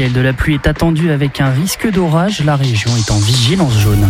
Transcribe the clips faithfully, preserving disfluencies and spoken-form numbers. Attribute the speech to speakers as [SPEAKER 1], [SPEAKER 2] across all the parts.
[SPEAKER 1] ciel. De la pluie est attendue avec un risque d'orage. La région est en vigilance jaune.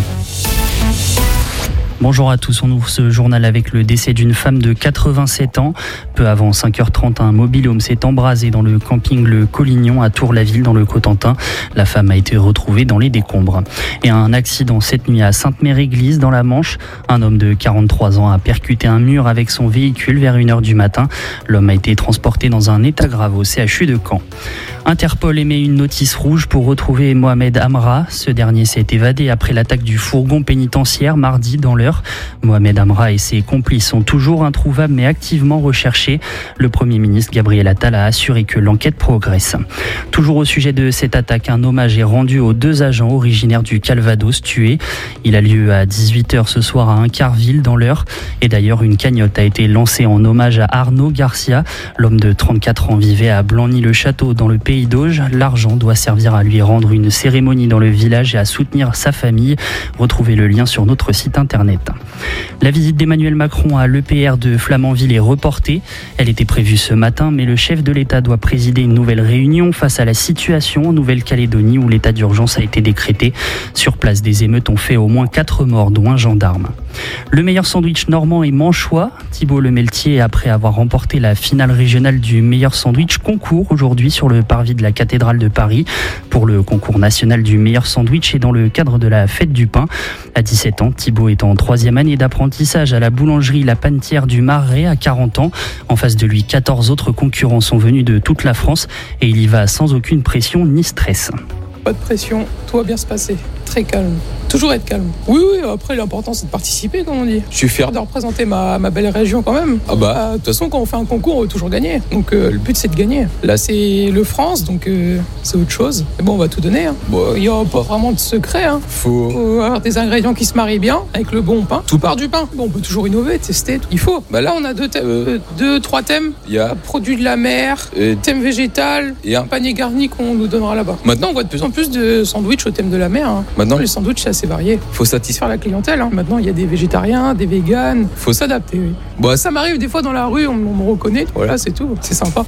[SPEAKER 1] Bonjour à tous, on ouvre ce journal avec le décès d'une femme de quatre-vingt-sept ans. Peu avant cinq heures trente, un mobil-home s'est embrasé dans le camping Le Collignon à Tour-la-Ville dans le Cotentin. La femme a été retrouvée dans les décombres. Et un accident cette nuit à Sainte-Mère-Église dans la Manche. Un homme de quarante-trois ans a percuté un mur avec son véhicule vers une heure du matin. L'homme a été transporté dans un état grave au C H U de Caen. Interpol émet une notice rouge pour retrouver Mohamed Amra. Ce dernier s'est évadé après l'attaque du fourgon pénitentiaire mardi dans l'heure. Mohamed Amra et ses complices sont toujours introuvables mais activement recherchés. Le Premier ministre Gabriel Attal a assuré que l'enquête progresse. Toujours au sujet de cette attaque, un hommage est rendu aux deux agents originaires du Calvados tués. Il a lieu à dix-huit heures ce soir à Incarville dans l'Eure. Et d'ailleurs, une cagnotte a été lancée en hommage à Arnaud Garcia. L'homme de trente-quatre ans vivait à Blangy-le-Château dans le Pays d'Auge. L'argent doit servir à lui rendre une cérémonie dans le village et à soutenir sa famille. Retrouvez le lien sur notre site internet. La visite d'Emmanuel Macron à l'E P R de Flamanville est reportée. Elle était prévue ce matin, mais le chef de l'État doit présider une nouvelle réunion face à la situation en Nouvelle-Calédonie où l'état d'urgence a été décrété. Sur place, des émeutes ont fait au moins quatre morts, dont un gendarme. Le meilleur sandwich normand est manchois. Thibault Lemeltier, après avoir remporté la finale régionale du meilleur sandwich, concourt aujourd'hui sur le parvis de la cathédrale de Paris pour le concours national du meilleur sandwich et dans le cadre de la fête du pain. À dix-sept ans, Thibault est en troisième année d'apprentissage à la boulangerie La Panetière du Marais à quarante ans. En face de lui, quatorze autres concurrents sont venus de toute la France et il y va sans aucune pression ni stress.
[SPEAKER 2] Pas de pression, tout va bien se passer. Très calme. Toujours être calme. Oui, oui, après l'important c'est de participer, comme on dit. Je suis fier de représenter ma, ma belle région quand même. Ah bah, de toute façon, quand on fait un concours, on veut toujours gagner. Donc euh, le but c'est de gagner. Là c'est le France, donc euh, c'est autre chose. Mais bon, on va tout donner. Hein. Bon, il n'y aura pas vraiment de secret. Hein. Faut... faut avoir des ingrédients qui se marient bien avec le bon pain. Tout part du pain. Bon, on peut toujours innover, tester. Il faut. Bah là, on a deux, thèmes, euh, deux trois thèmes. Il y a produits de la mer, euh, thème végétal et un panier garni qu'on nous donnera là-bas. Maintenant, on voit de plus en plus de sandwichs au thème de la mer. Hein. Maintenant, les sandwichs c'est assez varié. Faut satisfaire la clientèle. Hein. Maintenant, il y a des végétariens, des véganes. Faut s'adapter. Oui. Bon, ça m'arrive des fois dans la rue, on, on me reconnaît. Voilà, c'est tout. C'est sympa.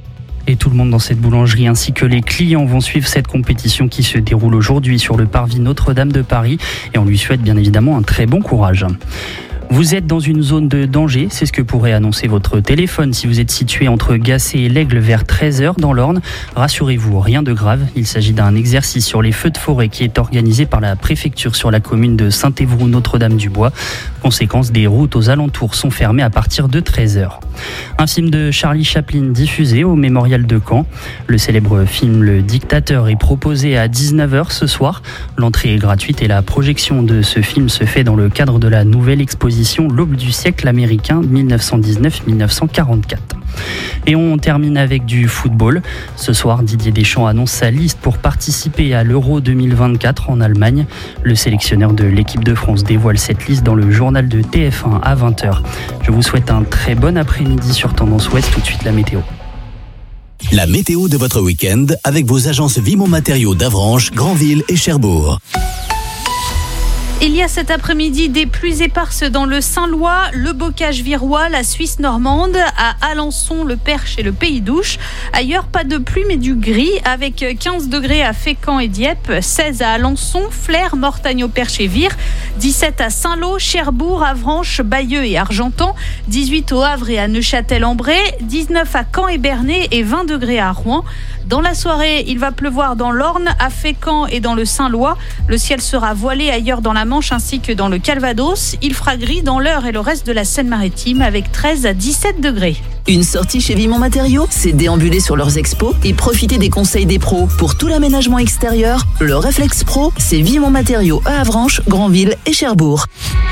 [SPEAKER 1] Et tout le monde dans cette boulangerie ainsi que les clients vont suivre cette compétition qui se déroule aujourd'hui sur le parvis Notre-Dame de Paris. Et on lui souhaite bien évidemment un très bon courage. Vous êtes dans une zone de danger, c'est ce que pourrait annoncer votre téléphone si vous êtes situé entre Gacé et l'Aigle vers treize heures dans l'Orne. Rassurez-vous, rien de grave. Il s'agit d'un exercice sur les feux de forêt qui est organisé par la préfecture sur la commune de Saint-Évroult-Notre-Dame-du-Bois. Conséquence, des routes aux alentours sont fermées à partir de treize heures. Un film de Charlie Chaplin diffusé au Mémorial de Caen. Le célèbre film Le Dictateur est proposé à dix-neuf heures ce soir. L'entrée est gratuite et la projection de ce film se fait dans le cadre de la nouvelle exposition L'Aube du siècle américain mille neuf cent dix-neuf à mille neuf cent quarante-quatre. Et on termine avec du football. Ce soir, Didier Deschamps annonce sa liste pour participer à l'Euro deux mille vingt-quatre en Allemagne. Le sélectionneur de l'équipe de France dévoile cette liste dans le journal de T F un à vingt heures. Je vous souhaite un très bon après-midi sur Tendance Ouest. Tout de suite la météo.
[SPEAKER 3] La météo de votre week-end avec vos agences Vimont Matériaux d'Avranches, Granville et Cherbourg.
[SPEAKER 4] Il y a cet après-midi des pluies éparses dans le Saint-Lois, le Bocage virois, la Suisse normande, à Alençon, le Perche et le Pays d'Ouche. Ailleurs, pas de pluie mais du gris avec quinze degrés à Fécamp et Dieppe, seize à Alençon, Flers, Mortagne au Perche et Vire, dix-sept à Saint-Lô, Cherbourg, Avranches, Bayeux et Argentan, dix-huit au Havre et à Neuchâtel-en-Bray, dix-neuf à Caen et Bernay et vingt degrés à Rouen. Dans la soirée, il va pleuvoir dans l'Orne, à Fécamp et dans le Saint-Lois. Le ciel sera voilé ailleurs dans la Manche ainsi que dans le Calvados. Il fera gris dans l'Eure et le reste de la Seine-Maritime avec treize à dix-sept degrés.
[SPEAKER 5] Une sortie chez Vimont Matériaux, c'est déambuler sur leurs expos et profiter des conseils des pros. Pour tout l'aménagement extérieur, le Réflexe Pro, c'est Vimont Matériaux à Avranches, Granville et Cherbourg.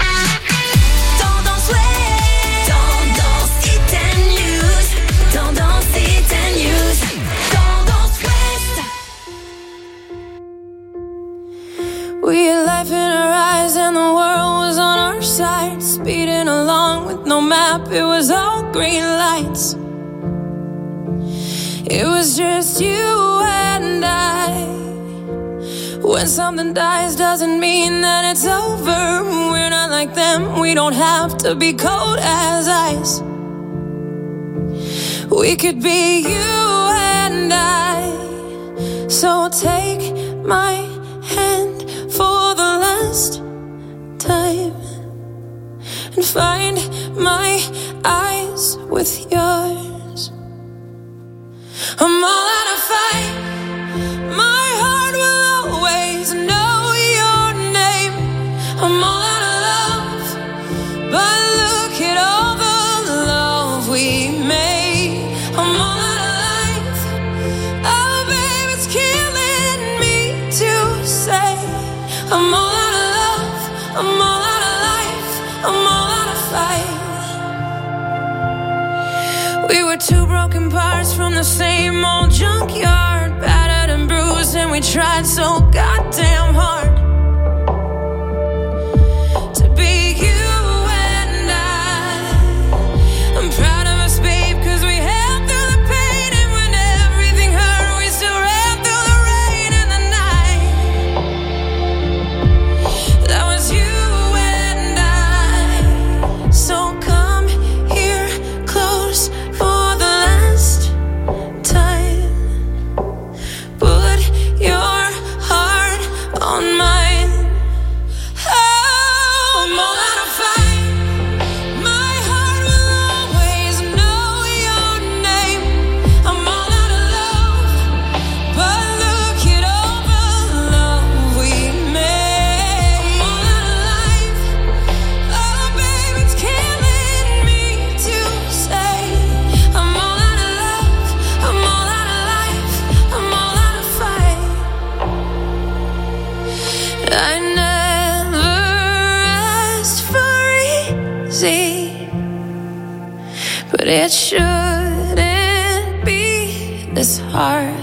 [SPEAKER 6] We had life in our eyes and the world was on our side. Speeding along with no map, it was all green lights. It was just you and I. When something dies doesn't mean that it's over. We're not like them, we don't have to be cold as ice. We could be you and I, So take my hand for the last time and find my eyes with yours. I'm all out of fight. My heart will always know your name. I'm all out of love, but look at all the love we made. I'm all out of life. Oh, babe, it's killing me to say. I'm all out of love. I'm all out of life. I'm all out of fight. We were two broken parts from the same old junkyard, battered and bruised, and we tried so goddamn hard to be you and I. I'm proud of us, babe, cause we held through the pain, and when everything hurt, we still ran through the rain and the night. That was you and I. So come here close for the last time. Put your heart on mine. Oh, I'm all out of fight. My heart will always know your name. I'm all out of love, but look at all the love we made. I'm all out of life. Oh, babe, it's killing me to say. I'm all out of love. I'm all out of life. I'm all out of fight. I never asked for easy, but it shouldn't be this hard.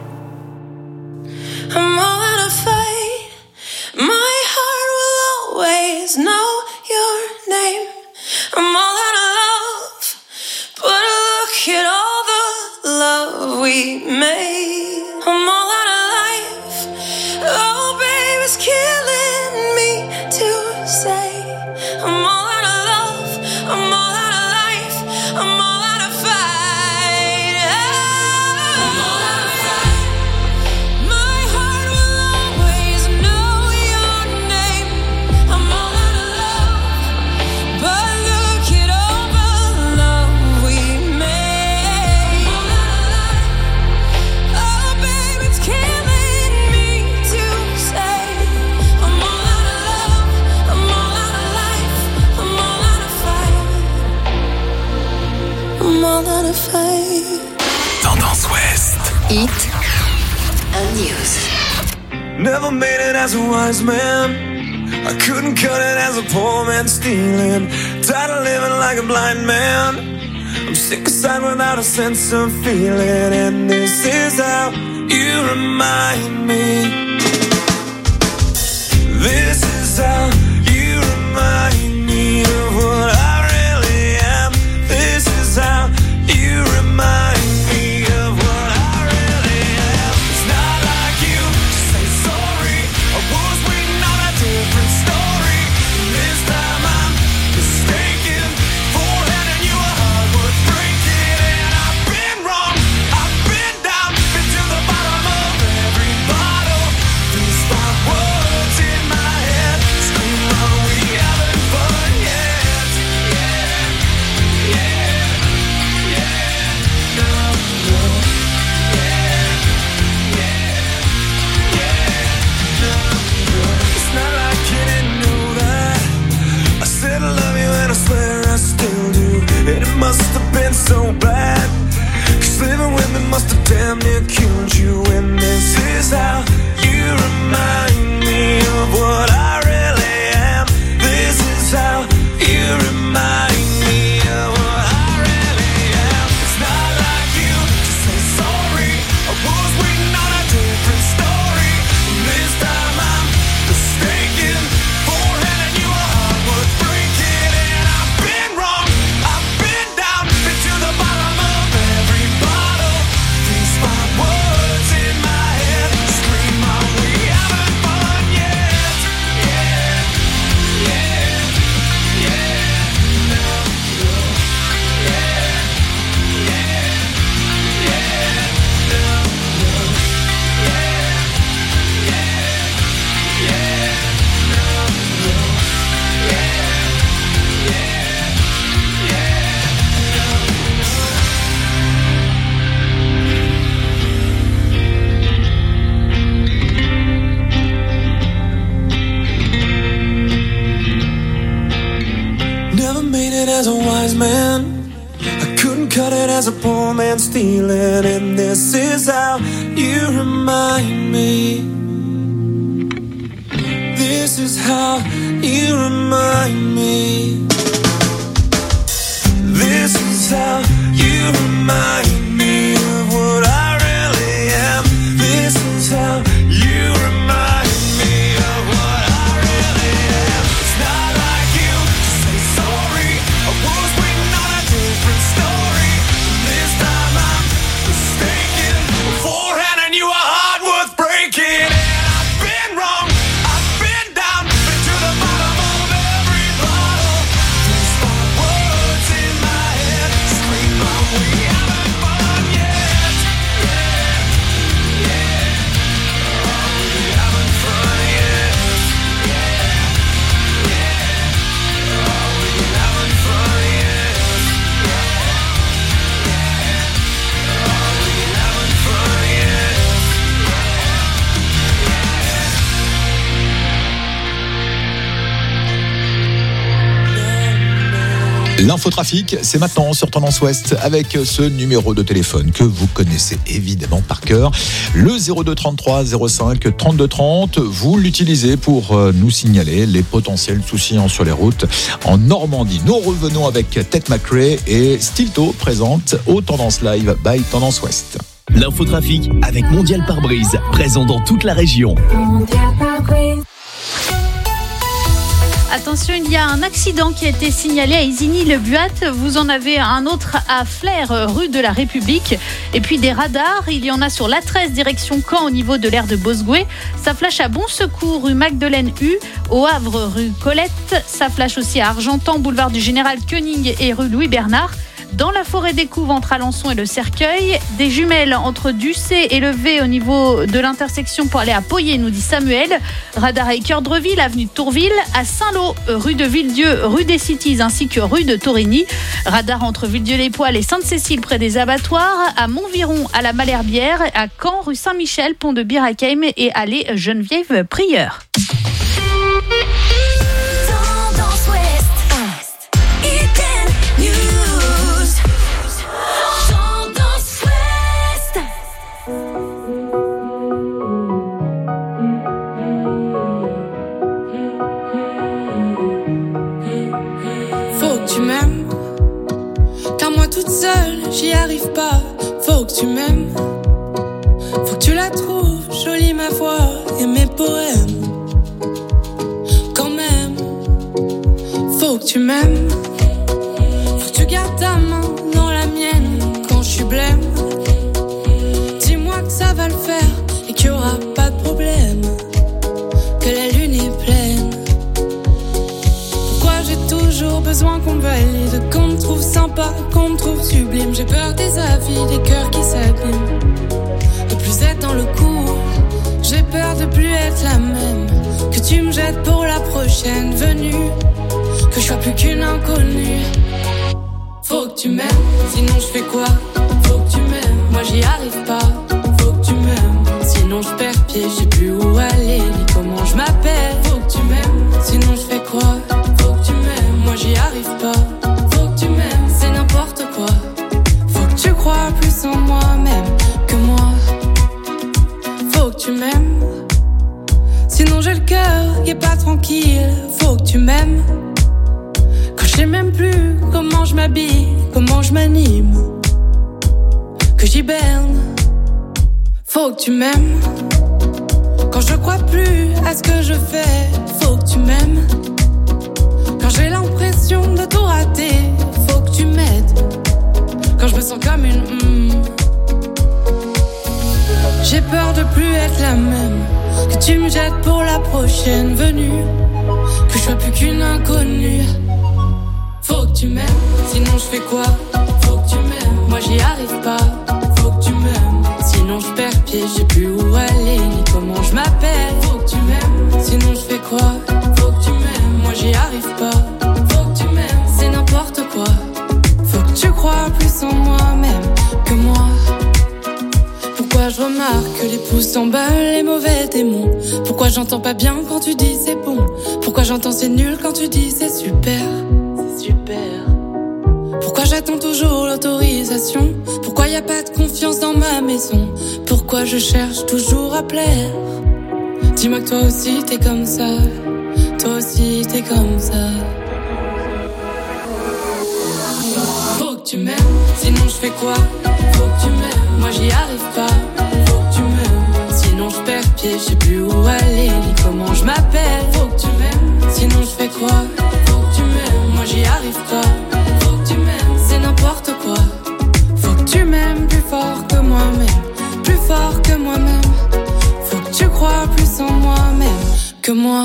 [SPEAKER 6] I'm all out of fight. My heart will always know your name. I'm all out of love, but look at all the love we made. I'm all out of life. Oh, babe, it's killing me to say. I'm all out of love. I'm all out of life. I'm all out of fight. I'm all out of fight. My heart will always know your name. I'm all out of love, but look at all the love we made. I'm all out of life. Oh, babe, it's killing me to say. I'm all out of love. I'm all out of life. I'm all out of fight. I'm all out of fight.
[SPEAKER 7] Tendance Ouest.
[SPEAKER 5] Hit and news.
[SPEAKER 8] Never made it as a wise man. I couldn't cut it as a poor man stealing. Tired of living like a blind man. I'm sick aside without a sense of feeling. And this is how you remind me. This is how you remind me of what I really am. This is how you remind me of what I really am. It's not like you to say sorry. I was waiting on a different story. This time I'm mistaken for handing you a heart worth breaking. And I've been wrong, I've been down, been to the bottom of every bottle. it as a wise man. I couldn't cut it as a poor man stealing. And this is how you remind me. This is how you remind me. This is how you remind me of what I really am. This is how you remind me of what I really am. It's not like you to say sorry. I was waiting on a different story. This time I'm mistaken for handing you a heart worth breaking. And I've been wrong, I've been down, been to the bottom of every bottle. These are words in my head, scream out, we haven't fun yet. Yeah, yeah, oh, we haven't fun yet. Yeah, yeah, oh, we haven't fun yet. Yeah, yeah, oh, we haven't fun yet.
[SPEAKER 9] L'infotrafic, c'est maintenant sur Tendance Ouest avec ce numéro de téléphone que vous connaissez évidemment par cœur. Le zéro deux trente-trois zéro cinq trente-deux trente, vous l'utilisez pour nous signaler les potentiels soucis sur les routes en Normandie. Nous revenons avec Ted McRae et Stilto présente au Tendance Live by Tendance Ouest.
[SPEAKER 3] L'infotrafic avec Mondial Pare-Brise, présent dans toute la région.
[SPEAKER 4] Attention, il y a un accident qui a été signalé à Isigny-le-Buat. Vous en avez un autre à Flers, rue de la République. Et puis des radars, il y en a sur l'A treize, direction Caen, au niveau de l'aire de Bosgoué. Ça flash à Bon Secours, rue Magdeleine U. Au Havre, rue Colette. Ça flash aussi à Argentan, boulevard du Général Koenig et rue Louis-Bernard. Dans la forêt des Couves, entre Alençon et le Cercueil. Des jumelles entre Ducé et Levé au niveau de l'intersection pour aller à Poyet, nous dit Samuel. Radar à Équeurdreville, avenue de Tourville. À Saint-Lô, rue de Villedieu, rue des Cities ainsi que rue de Torigny. Radar entre Villedieu-les-Poils et Sainte-Cécile près des abattoirs. À Montviron, à la Malherbière. À Caen, rue Saint-Michel, pont de Birakeim et allée Geneviève Prieur.
[SPEAKER 6] Toute seule, j'y arrive pas. Faut que tu m'aimes. Faut que tu la trouves jolie ma voix et mes poèmes. Quand même, faut que tu m'aimes. Faut que tu gardes ta main dans la mienne quand je suis blême. Dis-moi que ça va le faire et qu'il y aura pas de problème. Que la lune est pleine. Pourquoi j'ai toujours besoin qu'on me valide, qu'on me trouve sympa, qu'on me trouve sublime. J'ai peur des avis, des cœurs qui s'abîment. De plus être dans le coup, j'ai peur de plus être la même. Que tu me jettes pour la prochaine venue, que je sois plus qu'une inconnue. Faut que tu m'aimes, sinon je fais quoi? Faut que tu m'aimes, moi j'y arrive pas. Faut que tu m'aimes, sinon je perds pied. Je sais plus où aller, ni comment je m'appelle. Faut que tu m'aimes, sinon je fais quoi? Faut que tu m'aimes, moi j'y arrive pas. Faut que tu m'aimes, c'est n'importe quoi. Faut que tu crois plus en moi-même que moi. Faut que tu m'aimes, sinon j'ai le cœur qui est pas tranquille. Faut que tu m'aimes, quand je sais même plus comment je m'habille, comment je m'anime, que j'hiberne. Faut que tu m'aimes, quand je crois plus à ce que je fais. Faut que tu m'aimes, quand j'ai l'impression de tout rater. Faut que tu m'aides, quand je me sens comme une mm. J'ai peur de plus être la même, que tu me jettes pour la prochaine venue, que je sois plus qu'une inconnue. Faut que tu m'aimes, sinon je fais quoi? Faut que tu m'aimes, moi j'y arrive pas. Faut que tu m'aimes, sinon je perds pied. Je sais plus où aller, ni comment je m'appelle. Faut que tu m'aimes, sinon je fais quoi? Faut que tu m'aimes, moi j'y arrive pas. Faut que tu m'aimes, c'est n'importe quoi. Faut que tu crois plus en moi-même que moi. Pourquoi je remarque que les pouces s'emballent, les mauvais démons? Pourquoi j'entends pas bien quand tu dis c'est bon? Pourquoi j'entends c'est nul quand tu dis c'est super? C'est super. Pourquoi j'attends toujours l'autorisation? Pourquoi y a pas de confiance dans ma maison? Pourquoi je cherche toujours à plaire? Dis-moi que toi aussi t'es comme ça. Toi aussi t'es comme ça. Faut que tu m'aimes, sinon je fais quoi? Faut que tu m'aimes, moi j'y arrive pas. Faut que tu m'aimes, sinon je perds pied. Je sais plus où aller, ni comment je m'appelle. Faut que tu m'aimes, sinon je fais quoi? Faut que tu m'aimes, moi j'y arrive pas. Faut que tu m'aimes, c'est n'importe quoi. Faut que tu m'aimes plus fort que moi-même, plus fort que moi-même. Faut que tu crois plus en moi-même que moi.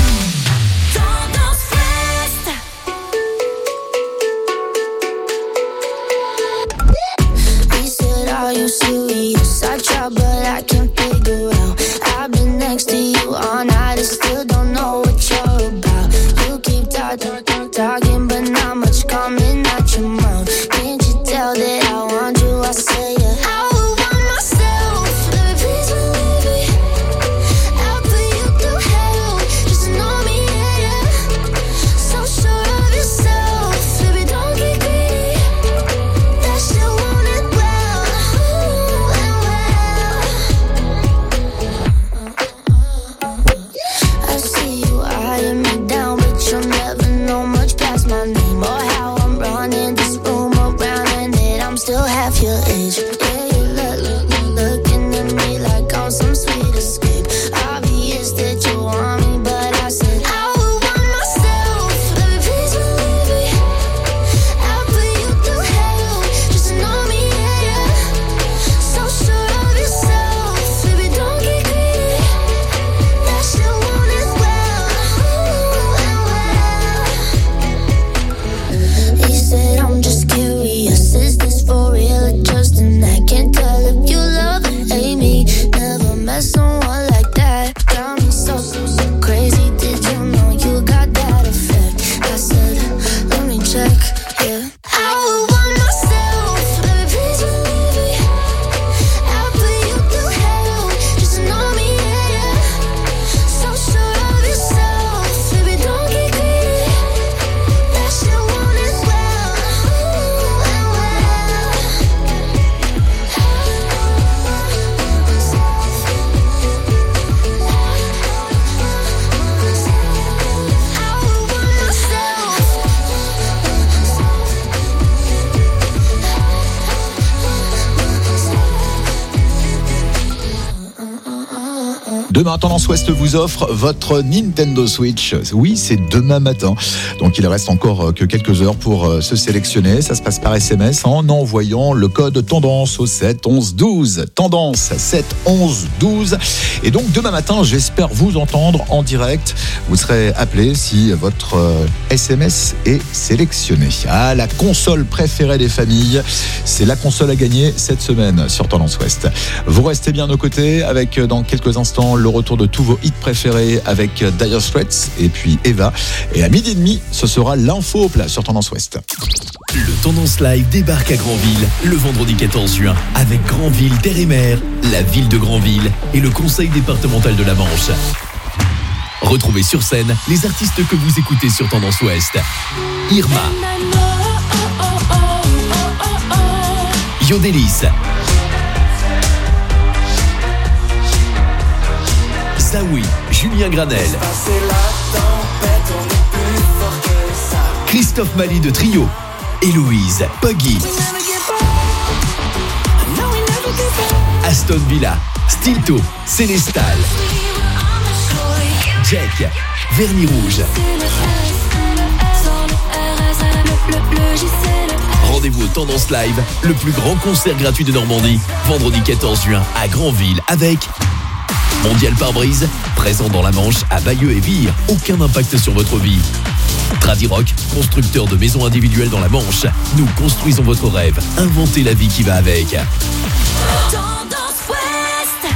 [SPEAKER 10] Are you serious? I try but I can't figure out. I've been next to you all night and still don't know what you're about. You keep talking, talking but not much coming out your mouth. Can't you tell that I want you? I say it. I would want myself, baby, please believe me. I'll put you through hell, just to know me, yeah, yeah. So sure of yourself, baby, don't get greedy. That shit won't end well. I see you eyeing me down, but you'll never know much past my name or how I'm running this room around and that I'm still half your age. Yeah, you look, look, look, looking at me like I'm some sweet escape. Obvious that you want me, but I said I would want myself, baby, please believe me. I'll put you through hell, just to know me, yeah, yeah. So sure of yourself, baby, don't get greedy. That shit won't end well, well. He said I'm just curious, is this for real or just an act? Can't tell if you love or hate me. Never met someone like that. Got me so, so, so crazy. Did you know you got that effect? I said, let me check, yeah. I would want myself, baby, please believe me. I'll put you through hell, just to know me, yeah, yeah. So sure of yourself, baby, don't get greedy. That shit won't end well, well, well. I would want myself.
[SPEAKER 9] Demain, Tendance Ouest vous offre votre Nintendo Switch. Oui, c'est demain matin. Donc, il reste encore que quelques heures pour se sélectionner. Ça se passe par S M S en envoyant le code Tendance au sept onze douze. Tendance sept onze douze. Et donc, demain matin, j'espère vous entendre en direct. Vous serez appelé si votre S M S est sélectionné. Ah, la console préférée des familles. C'est la console à gagner cette semaine sur Tendance Ouest. Vous restez bien à nos côtés avec, dans quelques instants, le retour de tous vos hits préférés avec Dire Straits et puis Eva. Et à midi et demi, ce sera l'info au plat sur Tendance Ouest.
[SPEAKER 3] Le Tendance Live débarque à Granville le vendredi quatorze juin avec Granville Terre et Mer, la ville de Granville et le conseil départemental de la Manche. Retrouvez sur scène les artistes que vous écoutez sur Tendance Ouest. Irma, Yodelis, Zawi, Julien Granel, Christophe Mali de Trio, Héloïse, Puggy, Aston Villa, Stilto, Célestal, Jack, Vernis Rouge. Rendez-vous au Tendance Live, le plus grand concert gratuit de Normandie, vendredi quatorze juin à Granville avec Mondial Pare-Brise, présent dans la Manche à Bayeux et Vire. Aucun impact sur votre vie. Tradirock, constructeur de maisons individuelles dans la Manche. Nous construisons votre rêve. Inventez la vie qui va avec.
[SPEAKER 6] Tendance Ouest.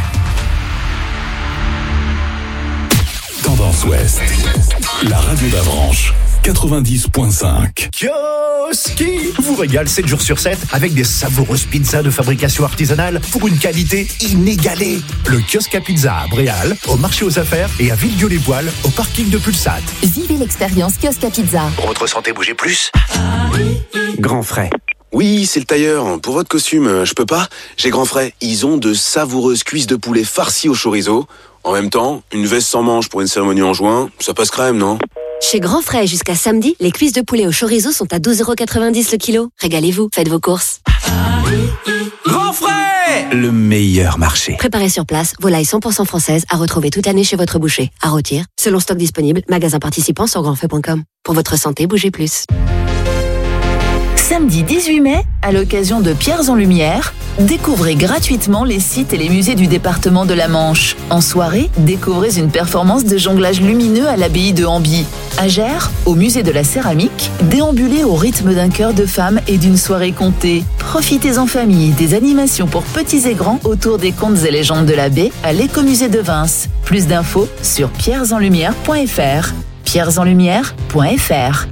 [SPEAKER 7] Tendance Ouest, la radio d'Avranches, quatre-vingt-dix point cinq.
[SPEAKER 11] Kioski vous régale sept jours sur sept avec des savoureuses pizzas de fabrication artisanale pour une qualité inégalée. Le kiosque à pizza à Bréal, au marché aux affaires et à Villedieu-les-Poils, au parking de Pulsat.
[SPEAKER 12] Vivez l'expérience kiosque à pizza.
[SPEAKER 11] Pour votre santé, bougez plus.
[SPEAKER 13] Grand Frais. Oui, c'est le tailleur. Pour votre costume, je peux pas. J'ai Grand Frais. Ils ont de savoureuses cuisses de poulet farcies au chorizo. En même temps, une veste sans manches pour une cérémonie en juin, ça passe crème, non?
[SPEAKER 14] Chez Grand Frais, jusqu'à samedi, les cuisses de poulet au chorizo sont à douze euros quatre-vingt-dix le kilo. Régalez-vous, faites vos courses.
[SPEAKER 15] Grand Frais, le meilleur marché.
[SPEAKER 14] Préparez sur place, volailles cent pour cent françaises à retrouver toute l'année chez votre boucher. À rôtir, selon stock disponible, magasin participant sur grandfrais point com. Pour votre santé, bougez plus.
[SPEAKER 5] Samedi dix-huit mai, à l'occasion de Pierres en Lumière, découvrez gratuitement les sites et les musées du département de la Manche. En soirée, découvrez une performance de jonglage lumineux à l'abbaye de Hamby. À Gers, au musée de la céramique, déambulez au rythme d'un chœur de femmes et d'une soirée contée. Profitez en famille des animations pour petits et grands autour des contes et légendes de la baie à l'écomusée de Vins. Plus d'infos sur pierres en lumière point f r. pierres en lumière point f r.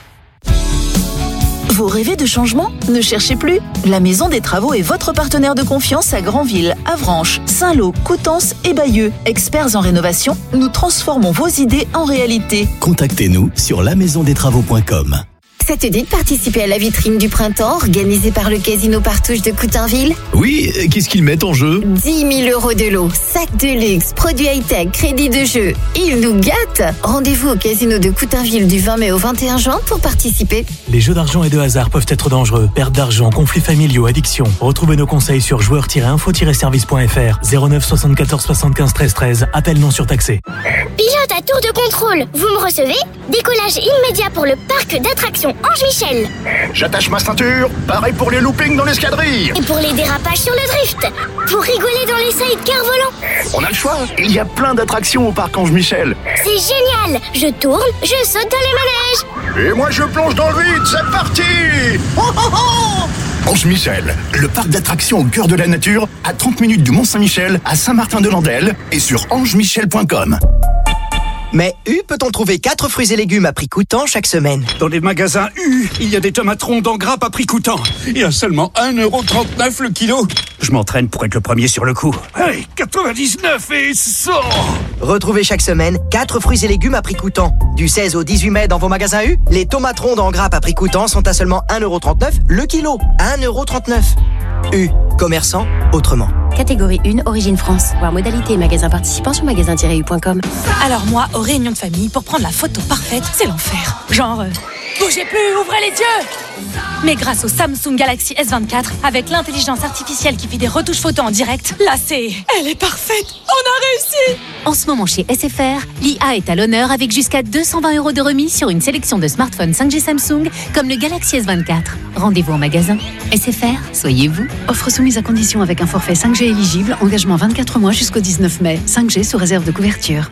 [SPEAKER 5] Vous rêvez de changement? Ne cherchez plus. La Maison des Travaux est votre partenaire de confiance à Granville, Avranches, Saint-Lô, Coutances et Bayeux. Experts en rénovation, nous transformons vos idées en réalité.
[SPEAKER 3] Contactez-nous sur la maison des travaux point com.
[SPEAKER 16] Ça te dit de participer à la vitrine du printemps organisée par le Casino Partouche de Coutainville?
[SPEAKER 3] Oui, qu'est-ce qu'ils mettent en jeu?
[SPEAKER 16] dix mille euros de lot, sacs de luxe, produits high-tech, crédits de jeu. Ils nous gâtent! Rendez-vous au Casino de Coutainville du vingt mai au vingt et un juin pour participer.
[SPEAKER 17] Les jeux d'argent et de hasard peuvent être dangereux. Perte d'argent, conflits familiaux, addiction. Retrouvez nos conseils sur joueurs tiret info tiret service point f r. zéro neuf soixante-quatorze soixante-quinze treize treize. Appel non surtaxé.
[SPEAKER 18] Pilote à tour de contrôle, vous me recevez? Décollage immédiat pour le parc d'attractions Ange Michel.
[SPEAKER 11] J'attache ma ceinture, pareil pour les loopings dans l'escadrille.
[SPEAKER 18] Et pour les dérapages sur le drift. Pour rigoler dans les sidecars volants.
[SPEAKER 11] On a le choix, il y a plein d'attractions au parc Ange Michel.
[SPEAKER 18] C'est génial, je tourne, je saute dans les manèges.
[SPEAKER 11] Et moi je plonge dans le vide, c'est parti. Oh, oh, oh Ange Michel, le parc d'attractions au cœur de la nature, à trente minutes du Mont-Saint-Michel, à Saint-Martin-de-Landelle et sur ange michel point com.
[SPEAKER 19] Mais U peut-on trouver quatre fruits et légumes à prix coûtant chaque semaine?
[SPEAKER 20] Dans les magasins U, il y a des tomates rondes en grappe à prix coûtant. Et à seulement un euro trente-neuf le kilo. Je m'entraîne pour être le premier sur le coup. Hey, quatre-vingt-dix-neuf et cent.
[SPEAKER 19] Retrouvez chaque semaine quatre fruits et légumes à prix coûtant. Du seize au dix-huit mai dans vos magasins U, les tomates rondes en grappe à prix coûtant sont à seulement un euro trente-neuf le kilo. un euro trente-neuf. U, commerçant autrement.
[SPEAKER 14] Catégorie un, Origine France. Voir modalité et magasin participant sur magasin tiret u point com.
[SPEAKER 21] Alors moi, aux réunions de famille, pour prendre la photo parfaite, c'est l'enfer. Genre, euh, bougez plus, ouvrez les yeux. Mais grâce au Samsung Galaxy S vingt-quatre, avec l'intelligence artificielle qui fait des retouches photos en direct, là c'est... Elle est parfaite. On a réussi.
[SPEAKER 22] En ce moment chez S F R, l'I A est à l'honneur avec jusqu'à deux cent vingt euros de remise sur une sélection de smartphones cinq G Samsung comme le Galaxy S vingt-quatre. Rendez-vous en magasin. S F R, soyez vous.
[SPEAKER 23] Offre soumise à condition avec un forfait cinq G éligible, engagement vingt-quatre mois jusqu'au dix-neuf mai. cinq G sous réserve de couverture.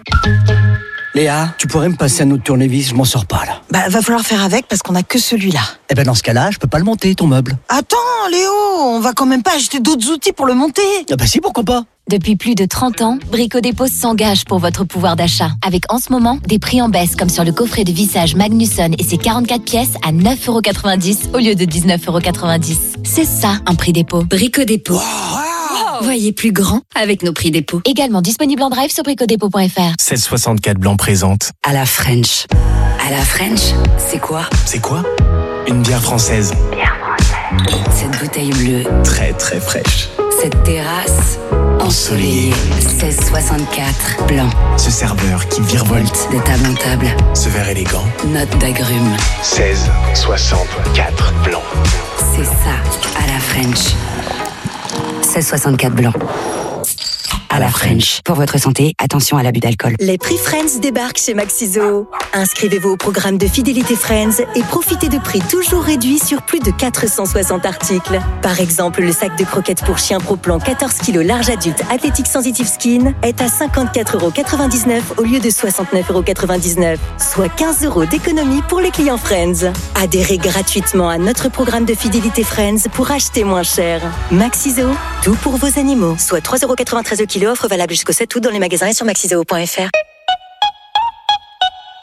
[SPEAKER 24] Léa, tu pourrais me passer un autre tournevis, je m'en sors pas là.
[SPEAKER 25] Bah va falloir faire avec parce qu'on a que celui-là.
[SPEAKER 24] Eh ben dans ce cas-là, je peux pas le monter ton meuble.
[SPEAKER 25] Attends Léo, on va quand même pas acheter d'autres outils pour le monter.
[SPEAKER 24] Ah bah si, pourquoi pas.
[SPEAKER 22] Depuis plus de trente ans, Brico Dépôt s'engage pour votre pouvoir d'achat. Avec en ce moment, des prix en baisse comme sur le coffret de vissage Magnusson et ses quarante-quatre pièces à neuf euros quatre-vingt-dix au lieu de dix-neuf euros quatre-vingt-dix. C'est ça un prix dépôt.
[SPEAKER 14] Brico Dépôt. Wow. Voyez plus grand avec nos prix dépôt.
[SPEAKER 22] Également disponible en drive sur brico dépôt point f r.
[SPEAKER 15] sept soixante-quatre Blanc présente.
[SPEAKER 14] À la French. À la French, c'est quoi?
[SPEAKER 15] C'est quoi? Une bière française.
[SPEAKER 14] Bière française. Cette bouteille bleue.
[SPEAKER 15] Très très fraîche.
[SPEAKER 14] Cette terrasse ensoleillée. seize soixante-quatre Blanc.
[SPEAKER 15] Ce serveur qui virevolte
[SPEAKER 14] de table en table.
[SPEAKER 15] Ce verre élégant.
[SPEAKER 14] Note d'agrumes.
[SPEAKER 15] seize soixante-quatre Blanc.
[SPEAKER 14] C'est ça, à la French. seize soixante-quatre Blanc. À la French. Pour votre santé, attention à l'abus d'alcool.
[SPEAKER 26] Les prix Friends débarquent chez Maxiso. Inscrivez-vous au programme de fidélité Friends et profitez de prix toujours réduits sur plus de quatre cent soixante articles. Par exemple, le sac de croquettes pour chien Pro Plan quatorze kilos large adulte Athletic Sensitive Skin est à cinquante-quatre euros quatre-vingt-dix-neuf au lieu de soixante-neuf euros quatre-vingt-dix-neuf, soit quinze euros d'économie pour les clients Friends. Adhérez gratuitement à notre programme de fidélité Friends pour acheter moins cher. Maxiso, tout pour vos animaux, soit trois euros quatre-vingt-treize le kilo, offre valable jusqu'au sept août dans les magasins et sur maxiso point f r.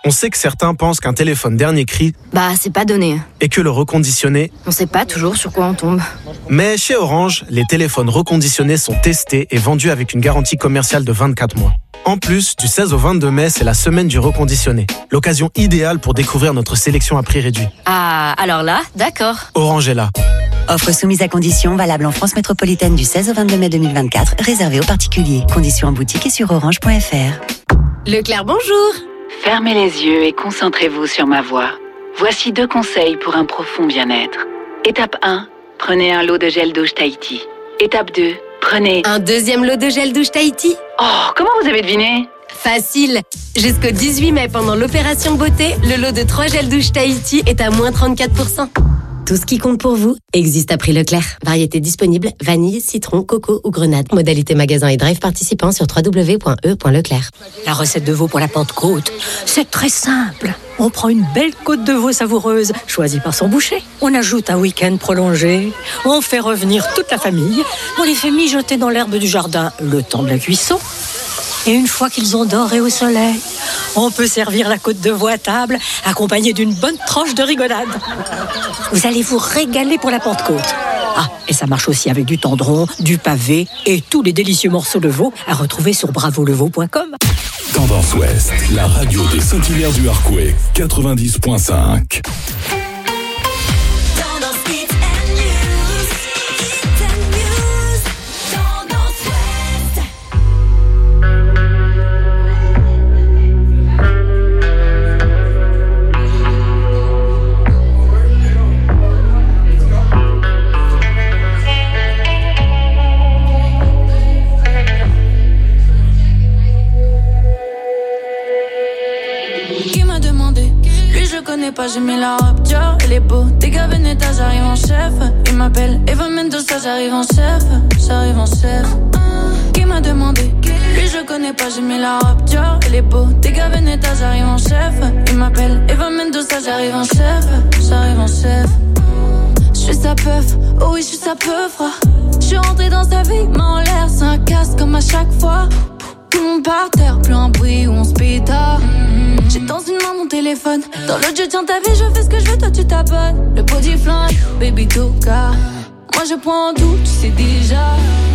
[SPEAKER 1] On sait que certains pensent qu'un téléphone dernier cri,
[SPEAKER 2] bah c'est pas donné.
[SPEAKER 1] Et que le reconditionné,
[SPEAKER 2] on sait pas toujours sur quoi on tombe.
[SPEAKER 1] Mais chez Orange, les téléphones reconditionnés sont testés et vendus avec une garantie commerciale de vingt-quatre mois. En plus, du seize au vingt-deux mai, c'est la semaine du reconditionné. L'occasion idéale pour découvrir notre sélection à prix réduit.
[SPEAKER 2] Ah, alors là, d'accord.
[SPEAKER 1] Orange est là.
[SPEAKER 14] Offre soumise à conditions, valable en France métropolitaine du seize au vingt-deux mai deux mille vingt-quatre, réservée aux particuliers. Conditions en boutique et sur orange point f r.
[SPEAKER 4] Leclerc, bonjour.
[SPEAKER 8] Fermez les yeux et concentrez-vous sur ma voix. Voici deux conseils pour un profond bien-être. Étape un, prenez un lot de gel douche Tahiti. Étape deux, prenez...
[SPEAKER 4] Un deuxième lot de gel douche Tahiti.
[SPEAKER 8] Oh, comment vous avez deviné ?
[SPEAKER 4] Facile. Jusqu'au dix-huit mai, pendant l'opération beauté, le lot de trois gels douche Tahiti est à moins trente-quatre pour cent. Tout ce qui compte pour vous existe à prix Leclerc. Variété disponible, vanille, citron, coco ou grenade. Modalité magasin et drive participant sur w w w point e point leclerc.
[SPEAKER 9] La recette de veau pour la Pentecôte, c'est très simple. On prend une belle côte de veau savoureuse, choisie par son boucher. On ajoute un week-end prolongé. On fait revenir toute la famille. On les fait mijoter dans l'herbe du jardin le temps de la cuisson. Et une fois qu'ils ont doré au soleil, on peut servir la côte de veau à table, accompagnée d'une bonne tranche de rigolade. Vous allez vous régaler pour la Pentecôte. Ah, et ça marche aussi avec du tendron, du pavé et tous les délicieux morceaux de veau à retrouver sur bravo le veau point com.
[SPEAKER 7] Tendance Ouest, la radio des Saint-Hilaire du Harcouët, quatre-vingt-dix point cinq.
[SPEAKER 6] Pas, j'ai mis la robe Dior, elle est beau. T'es gars Veneta, j'arrive en chef. Il m'appelle Eva Mendoza, j'arrive en chef. J'arrive en chef. Qui m'a demandé? Lui je connais pas, j'ai mis la robe Dior, elle est beau. T'es gars Veneta, j'arrive en chef. Il m'appelle Eva Mendoza, j'arrive en chef. J'arrive en chef. J'suis sa peuf, oh oui j'suis sa peuf. J'suis rentré dans sa vie, main en l'air, c'est un casse comme à chaque fois. Tout le monde par terre, plus un bruit où on se pétard. Mm-hmm. J'ai dans une main mon téléphone, dans l'autre je tiens ta vie, je fais ce que je veux, toi tu t'abonnes. Le body flingue, baby toka. Moi je prends tout, tu sais déjà.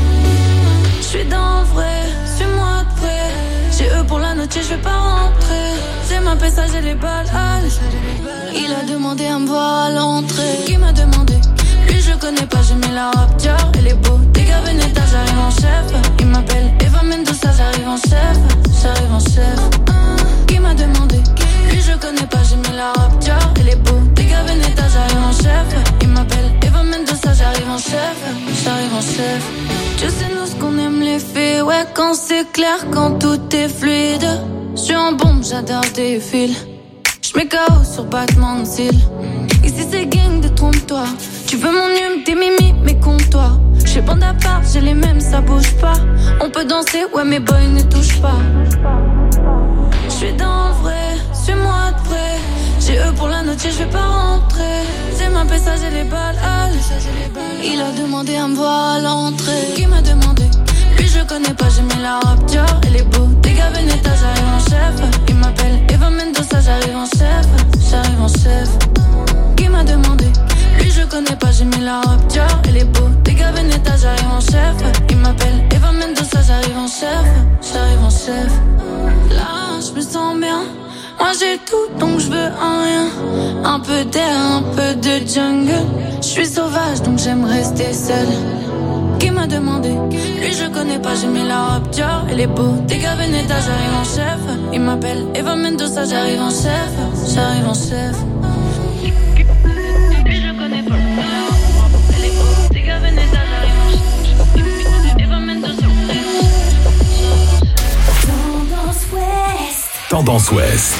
[SPEAKER 6] Je suis dans le vrai, suis-moi de près. J'ai eux pour la note, je vais pas rentrer. J'ai ma pessa, j'ai les balles. Il a demandé à me voir à l'entrée. Qui m'a demandé? Lui je connais pas, j'ai mis la robe Dior, elle est beau. Des gars Veneta, j'arrive en chef. Il m'appelle Eva Mendoza, j'arrive en chef. J'arrive en chef. Qui m'a demandé? Lui je connais pas, j'ai mis la robe Dior, elle est beau. Des gars Veneta, j'arrive en chef. Il m'appelle Eva Mendoza, j'arrive en chef. J'arrive en chef. Tu sais nous ce qu'on aime les filles. Ouais quand c'est clair, quand tout est fluide. J'suis en bombe, j'adore tes fils. J'mets K O sur battement de cils. Ici c'est gang, détrompe-toi. Tu veux mon hume, tes mimi, mais compte-toi. J'fais bande à part, j'ai les mêmes, ça bouge pas. On peut danser, ouais mais boy ne touche pas. J'suis dans le vrai, suis-moi de près. J'ai eux pour la note, je vais pas rentrer. J'ai ma pessa, j'ai les balles. Il a demandé à me voir à l'entrée. Qui m'a demandé? Lui je connais pas, j'ai mis la robe Dior, elle est beau. Des gars Veneta, j'arrive en chef. Il m'appelle Eva Mendoza, j'arrive en chef. J'arrive en chef. Qui m'a demandé? Lui je connais pas, j'ai mis la robe Dior, elle est beau. Des gars Veneta, j'arrive en chef. Il m'appelle Eva Mendoza, j'arrive en chef. J'arrive en chef. Là je me sens bien. Moi j'ai tout donc je veux un rien. Un peu d'air, un peu de jungle. Je suis sauvage donc j'aime rester seule. Qui m'a demandé? Lui je connais pas, j'ai mis la robe Dior, elle est beau. Des gars Veneta, j'arrive en chef. Il m'appelle Eva Mendoza, j'arrive en chef. J'arrive en chef. Lui je connais pas, elle est beau. Des gars Veneta, j'arrive en chef. Eva Mendoza.
[SPEAKER 7] Tendance Ouest. Tendance Ouest.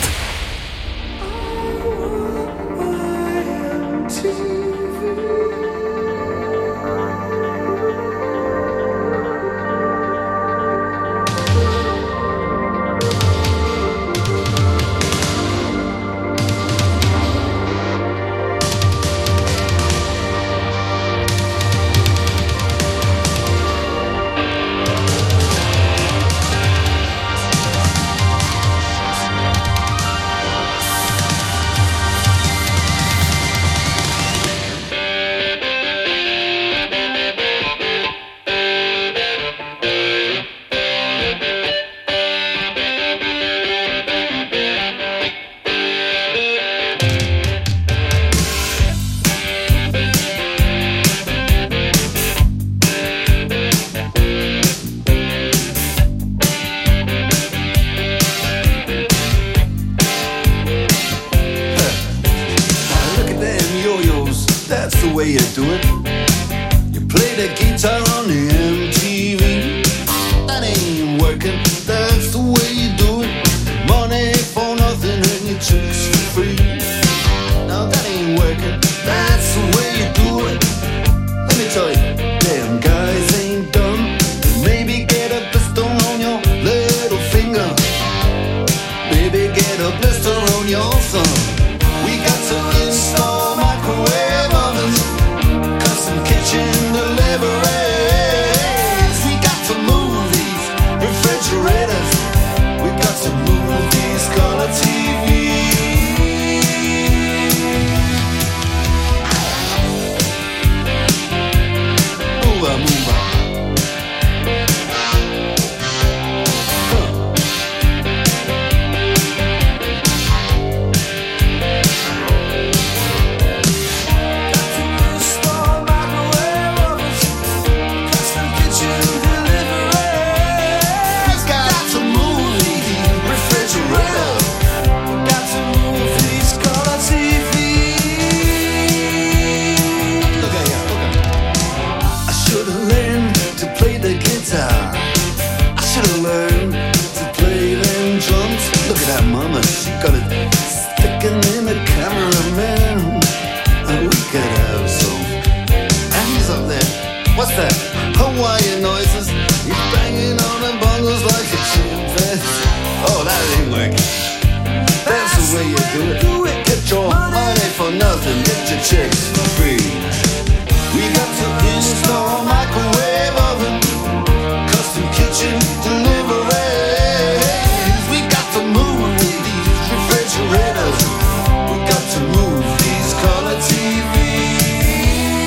[SPEAKER 3] way you do it. You play the guitar on the M T V. That ain't working, that's the way you do it. Money for nothing and your chicks for free. Now that ain't working, that's the way you do it. Let me tell you, damn guys ain't dumb. Maybe get a blister on your little finger. Maybe get a blister on your thumb. We got to install microwave ovens, custom kitchen deliveries. We got to move these refrigerators. We got to move these color T Vs. Move on, move on. Got it sticking in the cameraman. And we could have some. And he's up there. What's that? Hawaiian noises. He's banging on the bongos like a chimpanzee. Oh, that ain't working. That's the way you do it. Get your money for nothing. Get your chicks for free. We got to install microwave oven, custom kitchen deliveries. We got to move refrigerators. We got to move these color T Vs.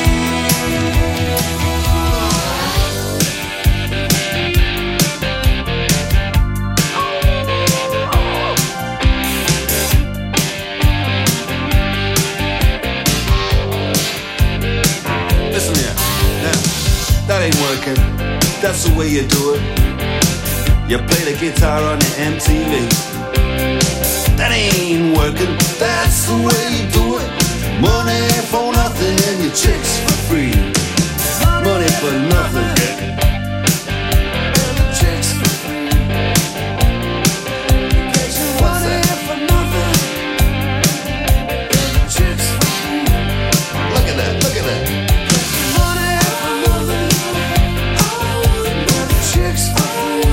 [SPEAKER 3] Listen here, now, that ain't working. That's the way you do it. You play the guitar on the M T V. That ain't working, that's the way you do it. Money for nothing and your chicks for free. Money for nothing and your chicks for free. What's that? For nothing and your chicks for free. Look at that, look at that. Money for nothing and your chicks for free.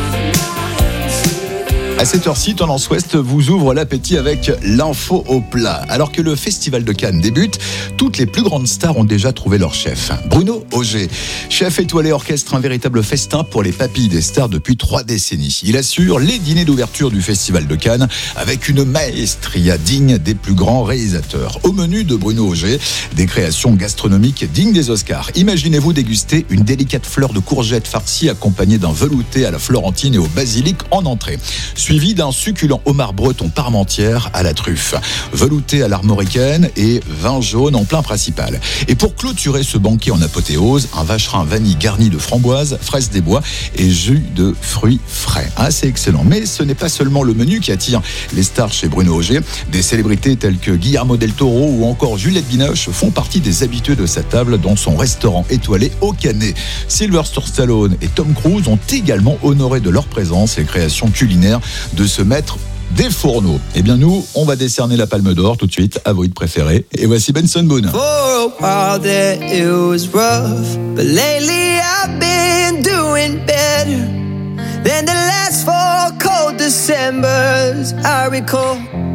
[SPEAKER 5] À cette heure-ci, Tendance Ouest vous ouvre l'appétit avec l'info au plat. Alors que le Festival de Cannes débute, toutes les plus grandes stars ont déjà trouvé leur chef. Bruno Auger, chef étoilé, orchestre un véritable festin pour les papilles des stars depuis trois décennies. Il assure les dîners d'ouverture du Festival de Cannes avec une maestria digne des plus grands réalisateurs. Au menu de Bruno Auger, des créations gastronomiques dignes des Oscars. Imaginez-vous déguster une délicate fleur de courgette farcie accompagnée d'un velouté à la florentine et au basilic en entrée, suivi d'un succulent homard breton parmentière à la truffe, velouté à l'armoricaine et vin jaune en plein principal. Et pour clôturer ce banquet en apothéose, un vacherin vanille garni de framboises, fraises des bois et jus de fruits frais. Ah, c'est excellent. Mais ce n'est pas seulement le menu qui attire les stars chez Bruno Auger. Des célébrités telles que Guillermo del Toro ou encore Juliette Binoche font partie des habitués de sa table dans son restaurant étoilé au Canet. Sylvester Stallone et Tom Cruise ont également honoré de leur présence les créations culinaires de ce maître des fourneaux. Eh bien nous, on va décerner la Palme d'Or tout de suite à vos hits préférés. Et voici Benson Boone.
[SPEAKER 10] For a while there it was rough, but lately I've been doing better than the last four cold Decembers I recall.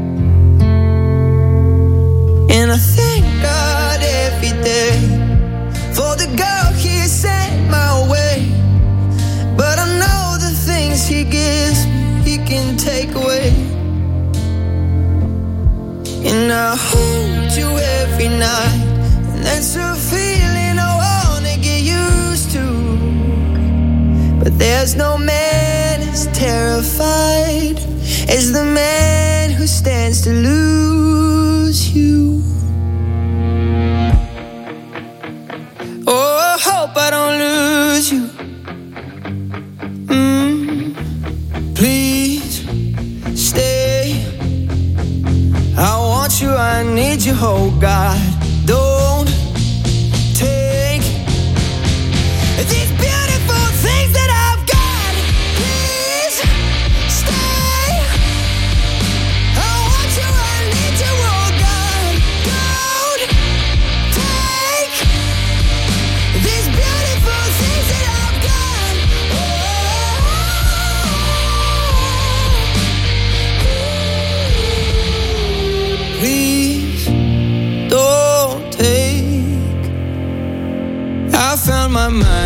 [SPEAKER 10] And I thank God every day for the girl He sent my way. But I know the things He gives me He can take away. And I hold you every night, and that's a feeling I wanna get used to. But there's no man as terrified as the man who stands to lose you. Oh, I hope I don't lose you. Mm, please stay. I want you, I need you, oh God. Don't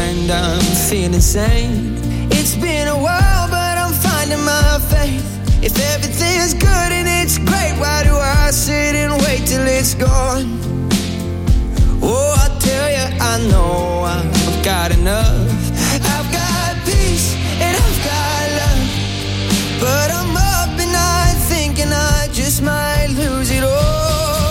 [SPEAKER 10] mind, I'm feeling sane. It's been a while, but I'm finding my faith. If everything's good and it's great, why do I sit and wait till it's gone? Oh, I tell you, I know I've got enough. I've got peace and I've got love, but I'm up at night thinking I just might lose it all.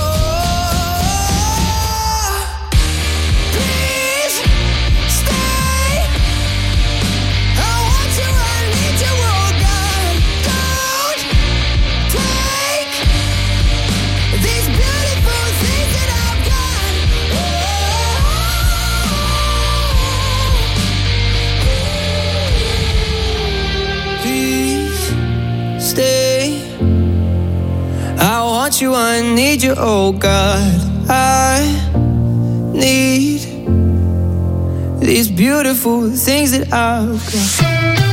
[SPEAKER 10] I want you, I need you, oh God. I need these beautiful things that I've got.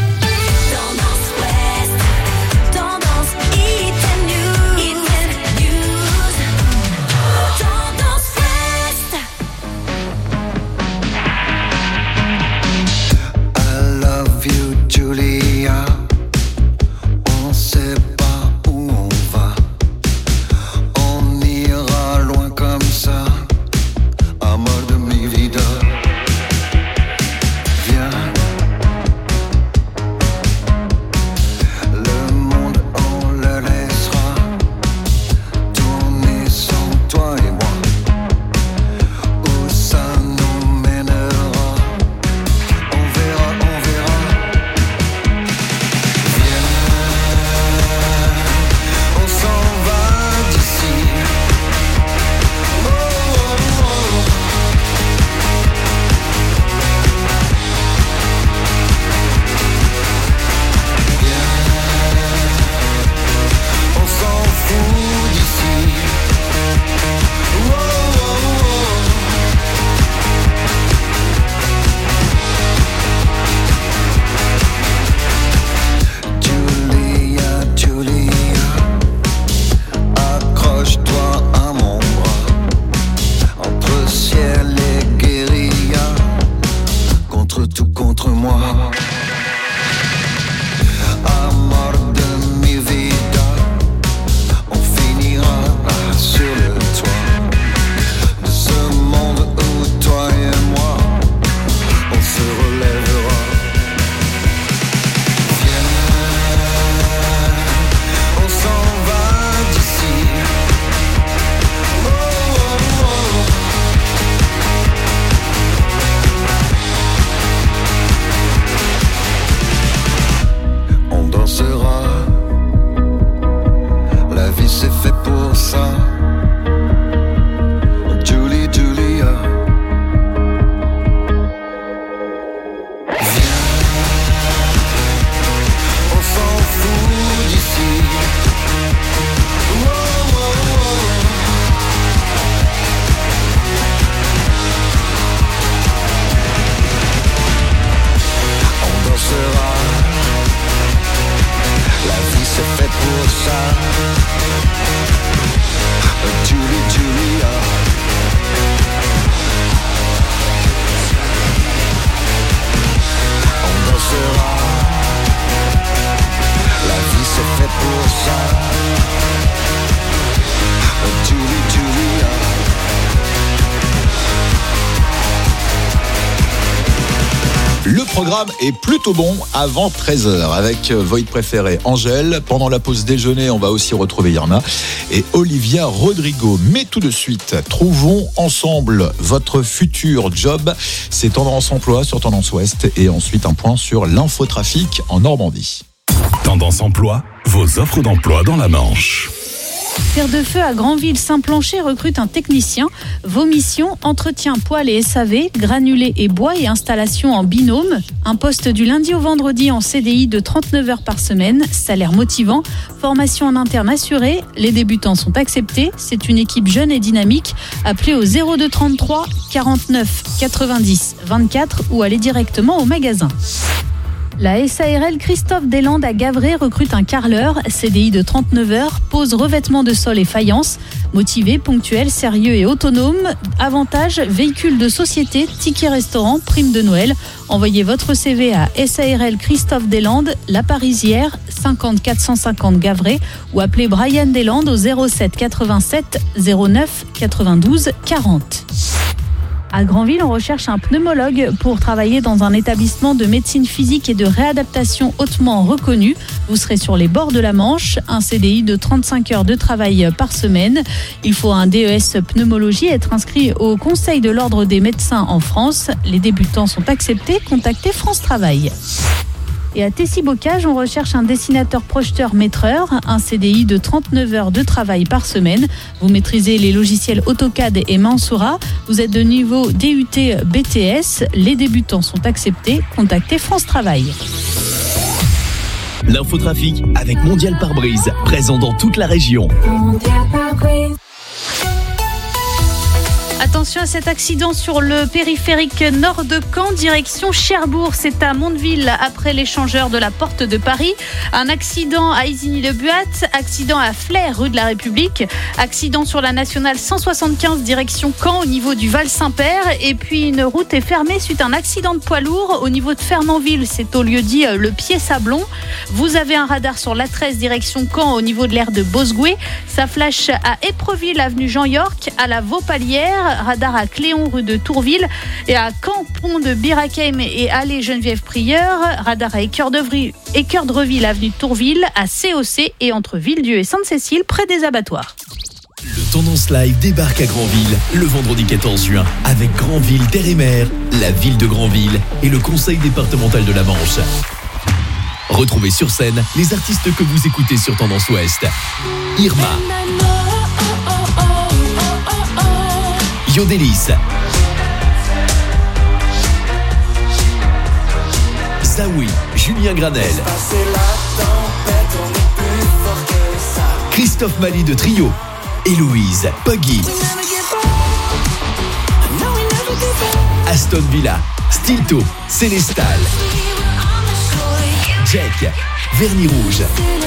[SPEAKER 5] Le programme est plutôt bon avant treize heures avec Void préféré Angèle. Pendant la pause déjeuner, on va aussi retrouver Yarna et Olivia Rodrigo. Mais tout de suite, trouvons ensemble votre futur job. C'est Tendance Emploi sur Tendance Ouest et ensuite un point sur l'infotrafic en Normandie.
[SPEAKER 7] Tendance Emploi, vos offres d'emploi dans la Manche.
[SPEAKER 11] Terre de Feu à Granville-Saint-Plancher recrute un technicien. Vos missions, entretien poêle et S A V, granulés et bois et installation en binôme. Un poste du lundi au vendredi en C D I de trente-neuf heures par semaine. Salaire motivant. Formation en interne assurée. Les débutants sont acceptés. C'est une équipe jeune et dynamique. Appelez au zéro deux trente-trois quarante-neuf quatre-vingt-dix vingt-quatre ou allez directement au magasin. La S A R L Christophe Deslandes à Gavray recrute un carreleur, C D I de trente-neuf heures, pose revêtement de sol et faïence. Motivé, ponctuel, sérieux et autonome. Avantage, véhicule de société, ticket restaurant, prime de Noël. Envoyez votre C V à S A R L Christophe Deslandes, La Parisière, cinquante quatre cent cinquante Gavray ou appelez Brian Deslandes au zéro sept quatre-vingt-sept zéro neuf quatre-vingt-douze quarante. À Granville, on recherche un pneumologue pour travailler dans un établissement de médecine physique et de réadaptation hautement reconnu. Vous serez sur les bords de la Manche, un C D I de trente-cinq heures de travail par semaine. Il faut un D E S pneumologie, être inscrit au Conseil de l'Ordre des médecins en France. Les débutants sont acceptés. Contactez France Travail. Et à Tessy-Bocage, on recherche un dessinateur projeteur maîtreur, un C D I de trente-neuf heures de travail par semaine. Vous maîtrisez les logiciels AutoCAD et Mansoura. Vous êtes de niveau D U T B T S. Les débutants sont acceptés. Contactez France Travail.
[SPEAKER 12] L'infotrafic avec Mondial Pare-Brise, présent dans toute la région.
[SPEAKER 11] Attention à cet accident sur le périphérique nord de Caen, direction Cherbourg. C'est à Mondeville, après l'échangeur de la Porte de Paris. Un accident à Isigny-le-Buat, accident à Flers, rue de la République. Accident sur la nationale cent soixante-quinze, direction Caen, au niveau du Val-Saint-Père. Et puis une route est fermée suite à un accident de poids lourd au niveau de Fernandville. C'est au lieu-dit le Pied-Sablon. Vous avez un radar sur l'A treize, direction Caen, au niveau de l'aire de Bosgoué. Ça flash à Épreville, avenue Jean-York, à la Vaupalière. Radar à Cléon, rue de Tourville, et à Caen, pont de Birakeim et allée Geneviève-Prieur. Radar à Équeurdreville, avenue de Tourville, à C O C et entre Villedieu et Sainte-Cécile, près des abattoirs.
[SPEAKER 12] Le Tendance Live débarque à Granville le vendredi quatorze juin avec Granville Terre et Mer, la ville de Granville et le conseil départemental de la Manche. Retrouvez sur scène les artistes que vous écoutez sur Tendance Ouest. Irma, Yodelis, Zawi, Julien Granel, Christophe Mali de Trio, Héloïse, Puggy, Aston Villa, Stilto, Célestal, Jack, Vernis Rouge.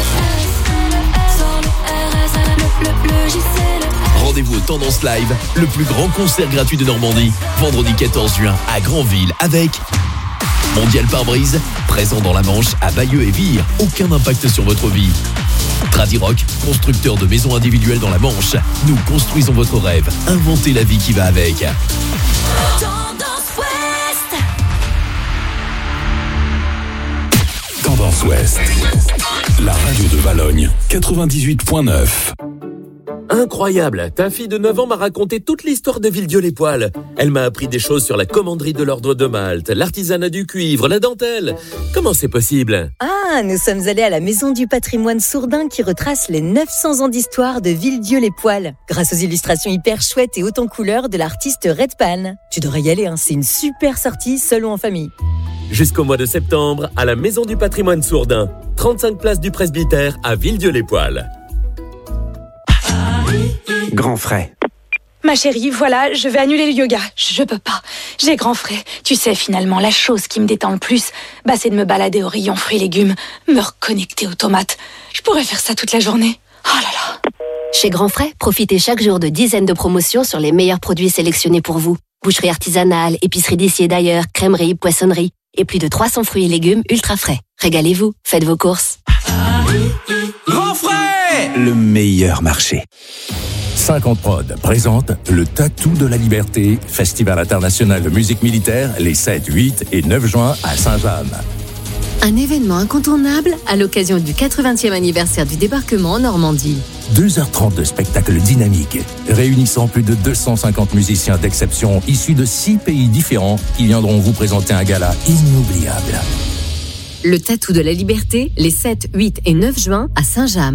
[SPEAKER 12] Rendez-vous au Tendance Live, le plus grand concert gratuit de Normandie, vendredi quatorze juin à Granville avec Mondial Pare-Brise, présent dans la Manche à Bayeux et Vire. Aucun impact sur votre vie. Tradirock, constructeur de maisons individuelles dans la Manche. Nous construisons votre rêve. Inventez la vie qui va avec.
[SPEAKER 6] Tendance Ouest.
[SPEAKER 7] Tendance Ouest, la radio de Valogne, quatre-vingt-dix-huit point neuf.
[SPEAKER 13] Incroyable, ta fille de neuf ans m'a raconté toute l'histoire de Villedieu-les-Poêles. Elle m'a appris des choses sur la commanderie de l'ordre de Malte, l'artisanat du cuivre, la dentelle. Comment c'est possible?
[SPEAKER 26] Ah, nous sommes allés à la Maison du patrimoine sourdin qui retrace les neuf cents ans d'histoire de Villedieu-les-Poêles, grâce aux illustrations hyper chouettes et hautes en couleurs de l'artiste Red Pan. Tu devrais y aller, hein, c'est une super sortie, seul ou en famille.
[SPEAKER 13] Jusqu'au mois de septembre, à la Maison du patrimoine sourdin, trente-cinq place du Presbytère à Villedieu-les-Poêles.
[SPEAKER 15] Grand frais.
[SPEAKER 21] Ma chérie, voilà, je vais annuler le yoga. Je peux pas. J'ai grand frais. Tu sais, finalement, la chose qui me détend le plus, bah, c'est de me balader au rayon fruits et légumes, me reconnecter aux tomates. Je pourrais faire ça toute la journée. Oh là là.
[SPEAKER 4] Chez Grand Frais, profitez chaque jour de dizaines de promotions sur les meilleurs produits sélectionnés pour vous. Boucherie artisanale, épicerie d'ici et d'ailleurs, crèmerie, poissonnerie et plus de trois cents fruits et légumes ultra frais. Régalez-vous, faites vos courses.
[SPEAKER 15] Grand frais, le meilleur marché.
[SPEAKER 7] cinquante Prod présente le Tatou de la Liberté, festival international de musique militaire, les sept, huit et neuf juin à Saint-James.
[SPEAKER 16] Un événement incontournable à l'occasion du quatre-vingtième anniversaire du débarquement en Normandie.
[SPEAKER 7] deux heures trente de spectacle dynamique, réunissant plus de deux cent cinquante musiciens d'exception issus de six pays différents qui viendront vous présenter un gala inoubliable.
[SPEAKER 16] Le Tatou de la Liberté, les sept, huit et neuf juin à Saint-James.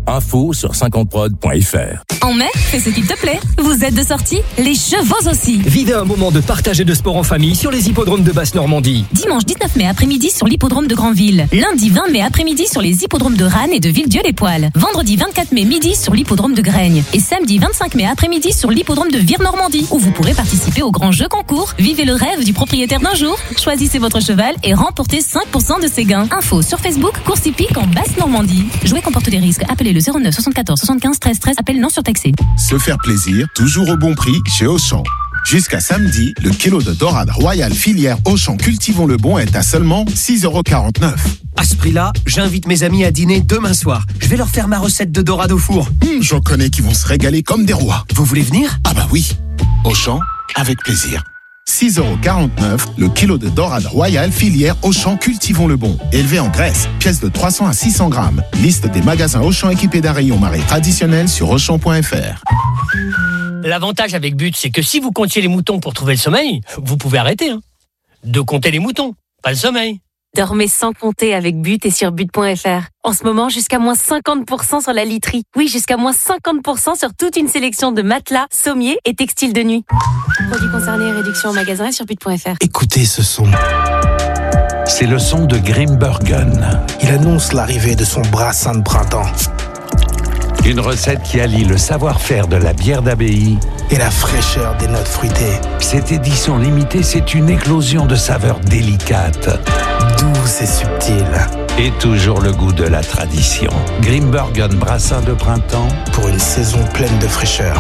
[SPEAKER 7] Info sur cinquante prod point f r.
[SPEAKER 21] En mai, fais ce qu'il te plaît. Vous êtes de sortie, les chevaux aussi.
[SPEAKER 17] Vivez un moment de partage et de sport en famille sur les hippodromes de Basse-Normandie.
[SPEAKER 21] Dimanche dix-neuf mai après-midi sur l'hippodrome de Granville. Lundi vingt mai après-midi sur les hippodromes de Rannes et de Villedieu-les-Poils. Vendredi vingt-quatre mai midi sur l'hippodrome de Graignes. Et samedi vingt-cinq mai après-midi sur l'hippodrome de Vire-Normandie, où vous pourrez participer au grand jeu concours. Vivez le rêve du propriétaire d'un jour. Choisissez votre cheval et remportez cinq pour cent de ses gains. Info sur Facebook, course hippique en Basse-Normandie. Jouer comporte des risques. Appelez le zéro neuf soixante-quatorze soixante-quinze treize treize. Appel non surtaxé.
[SPEAKER 18] Se faire plaisir, toujours au bon prix chez Auchan. Jusqu'à samedi, le kilo de dorade royale filière Auchan Cultivons le Bon est à seulement six euros quarante-neuf.
[SPEAKER 17] À ce prix-là, j'invite mes amis à dîner demain soir. Je vais leur faire ma recette de dorade au four.
[SPEAKER 18] Mmh, j'en connais qui vont se régaler comme des rois.
[SPEAKER 17] Vous voulez venir ?
[SPEAKER 18] Ah bah oui. Auchan, avec plaisir. six euros quarante-neuf, le kilo de dorade royale filière Auchan Cultivons le Bon. Élevé en Grèce, pièce de trois cents à six cents grammes. Liste des magasins Auchan équipés d'un rayon marée traditionnel sur auchan point f r.
[SPEAKER 19] L'avantage avec But, c'est que si vous comptiez les moutons pour trouver le sommeil, vous pouvez arrêter hein, de compter les moutons, pas le sommeil.
[SPEAKER 4] Dormez sans compter avec But et sur but point f r. En ce moment, jusqu'à moins cinquante pour cent sur la literie. Oui, jusqu'à moins cinquante pour cent sur toute une sélection de matelas, sommiers et textiles de nuit. Produits concernés, réduction en magasin et sur but point f r.
[SPEAKER 1] Écoutez ce son.
[SPEAKER 20] C'est le son de Grimbergen.
[SPEAKER 1] Il annonce l'arrivée de son brassin de printemps.
[SPEAKER 20] Une recette qui allie le savoir-faire de la bière d'abbaye
[SPEAKER 1] et la fraîcheur des notes fruitées.
[SPEAKER 20] Cette édition limitée, c'est une éclosion de saveurs délicates,
[SPEAKER 1] douces et subtiles.
[SPEAKER 20] Et toujours le goût de la tradition. Grimbergen brassin de printemps
[SPEAKER 1] pour une saison pleine de fraîcheur.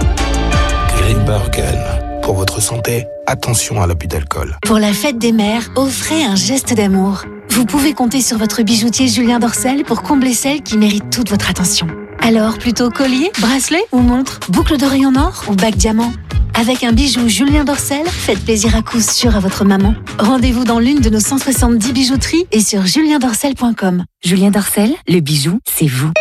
[SPEAKER 1] Grimbergen. Pour votre santé, attention à l'abus d'alcool.
[SPEAKER 23] Pour la fête des mères, offrez un geste d'amour. Vous pouvez compter sur votre bijoutier Julien Dorcel pour combler celle qui mérite toute votre attention. Alors, plutôt collier, bracelet ou montre, boucle d'oreille en or ou bague diamant? Avec un bijou Julien Dorcel, faites plaisir à coup sûr à votre maman. Rendez-vous dans l'une de nos cent soixante-dix bijouteries et sur julien dorcel point com.
[SPEAKER 26] Julien Dorcel, le bijou, c'est vous.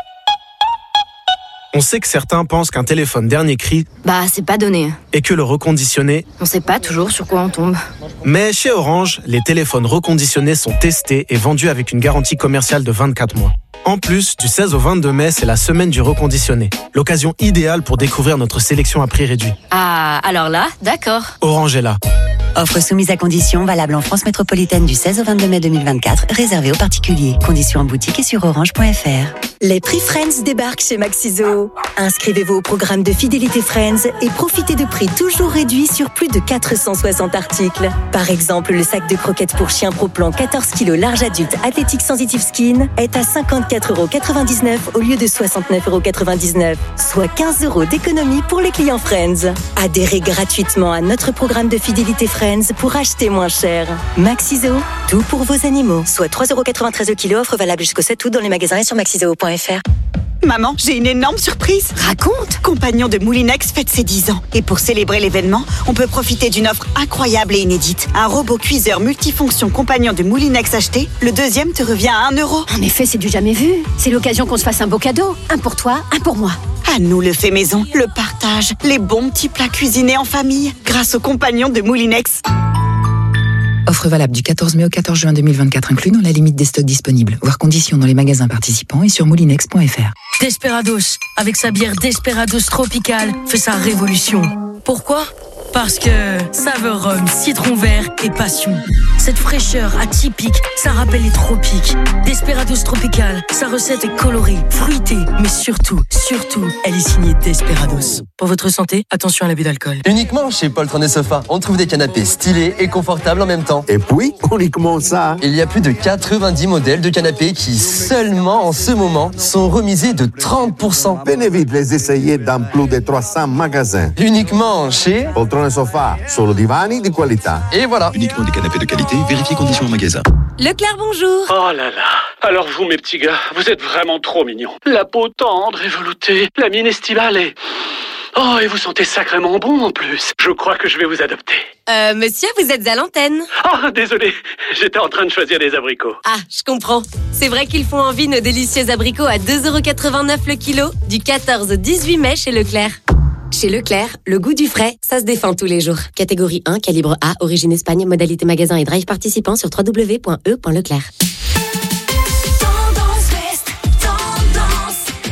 [SPEAKER 1] On sait que certains pensent qu'un téléphone dernier cri,
[SPEAKER 2] bah c'est pas donné.
[SPEAKER 1] Et que le reconditionné,
[SPEAKER 2] on sait pas toujours sur quoi on tombe.
[SPEAKER 1] Mais chez Orange, les téléphones reconditionnés sont testés et vendus avec une garantie commerciale de vingt-quatre mois. En plus, du seize au vingt-deux mai, c'est la semaine du reconditionné. L'occasion idéale pour découvrir notre sélection à prix réduit.
[SPEAKER 2] Ah, alors là, d'accord.
[SPEAKER 1] Orange est là.
[SPEAKER 14] Offre soumise à conditions, valable en France métropolitaine du seize au vingt-deux mai deux mille vingt-quatre, réservée aux particuliers. Conditions en boutique et sur orange point f r.
[SPEAKER 26] Les prix Friends débarquent chez Maxiso. Inscrivez-vous au programme de fidélité Friends et profitez de prix toujours réduits sur plus de quatre cent soixante articles. Par exemple, le sac de croquettes pour chien Pro Plan quatorze kilos large adulte Athletic Sensitive Skin est à cinquante-quatre euros quatre-vingt-dix-neuf au lieu de soixante-neuf euros quatre-vingt-dix-neuf, soit quinze euros d'économie pour les clients Friends. Adhérez gratuitement à notre programme de fidélité Friends pour acheter moins cher. Maxiso, tout pour vos animaux. Soit trois euros quatre-vingt-treize au kilo, offre valable jusqu'au sept août dans les magasins et sur maxiso point f r.
[SPEAKER 25] Maman, j'ai une énorme surprise.
[SPEAKER 26] Raconte.
[SPEAKER 25] Compagnon de Moulinex fête ses dix ans. Et pour célébrer l'événement, on peut profiter d'une offre incroyable et inédite. Un robot cuiseur multifonction Compagnon de Moulinex acheté, le deuxième te revient à un euro.
[SPEAKER 9] En effet, c'est du jamais vu. C'est l'occasion qu'on se fasse un beau cadeau. Un pour toi, un pour moi.
[SPEAKER 25] À nous le fait maison, le partage, les bons petits plats cuisinés en famille, grâce aux Compagnons de Moulinex.
[SPEAKER 27] Offre valable du quatorze mai au quatorze juin deux mille vingt-quatre, inclus dans la limite des stocks disponibles. Voir conditions dans les magasins participants et sur moulinex point f r.
[SPEAKER 21] Desperados, avec sa bière Desperados Tropical, fait sa révolution. Pourquoi ? Parce que saveur rhum, citron vert et passion. Cette fraîcheur atypique, ça rappelle les tropiques. Desperados Tropical, sa recette est colorée, fruitée, mais surtout, surtout, elle est signée Desperados. Pour votre santé, attention à l'abus d'alcool.
[SPEAKER 28] Uniquement chez Poltron et Sofa, on trouve des canapés stylés et confortables en même temps.
[SPEAKER 29] Et puis, uniquement ça.
[SPEAKER 28] Il y a plus de quatre-vingt-dix modèles de canapés qui, seulement en ce moment, sont remisés de trente pour cent.
[SPEAKER 29] Venez vite les essayer dans plus de trois cents magasins.
[SPEAKER 28] Uniquement chez
[SPEAKER 29] Poltron et Sofa, solo divani di qualità.
[SPEAKER 28] Et voilà.
[SPEAKER 30] Uniquement des canapés de qualité, vérifiez conditions au magasin.
[SPEAKER 4] Leclerc, bonjour.
[SPEAKER 31] Oh là là. Alors vous, mes petits gars, vous êtes vraiment trop mignons. La peau tendre et veloutée, la mine estivale et... Oh, et vous sentez sacrément bon en plus. Je crois que je vais vous adopter.
[SPEAKER 4] Euh, monsieur, vous êtes à l'antenne.
[SPEAKER 31] Oh, désolé, j'étais en train de choisir des abricots.
[SPEAKER 4] Ah, je comprends. C'est vrai qu'ils font envie nos délicieux abricots à deux euros quatre-vingt-neuf le kilo, du quatorze au dix-huit mai chez Leclerc. Chez Leclerc, le goût du frais, ça se défend tous les jours. Catégorie un, calibre A, origine Espagne, modalité magasin et drive participant sur w w w point e point leclerc.
[SPEAKER 6] Tendance Ouest, tendance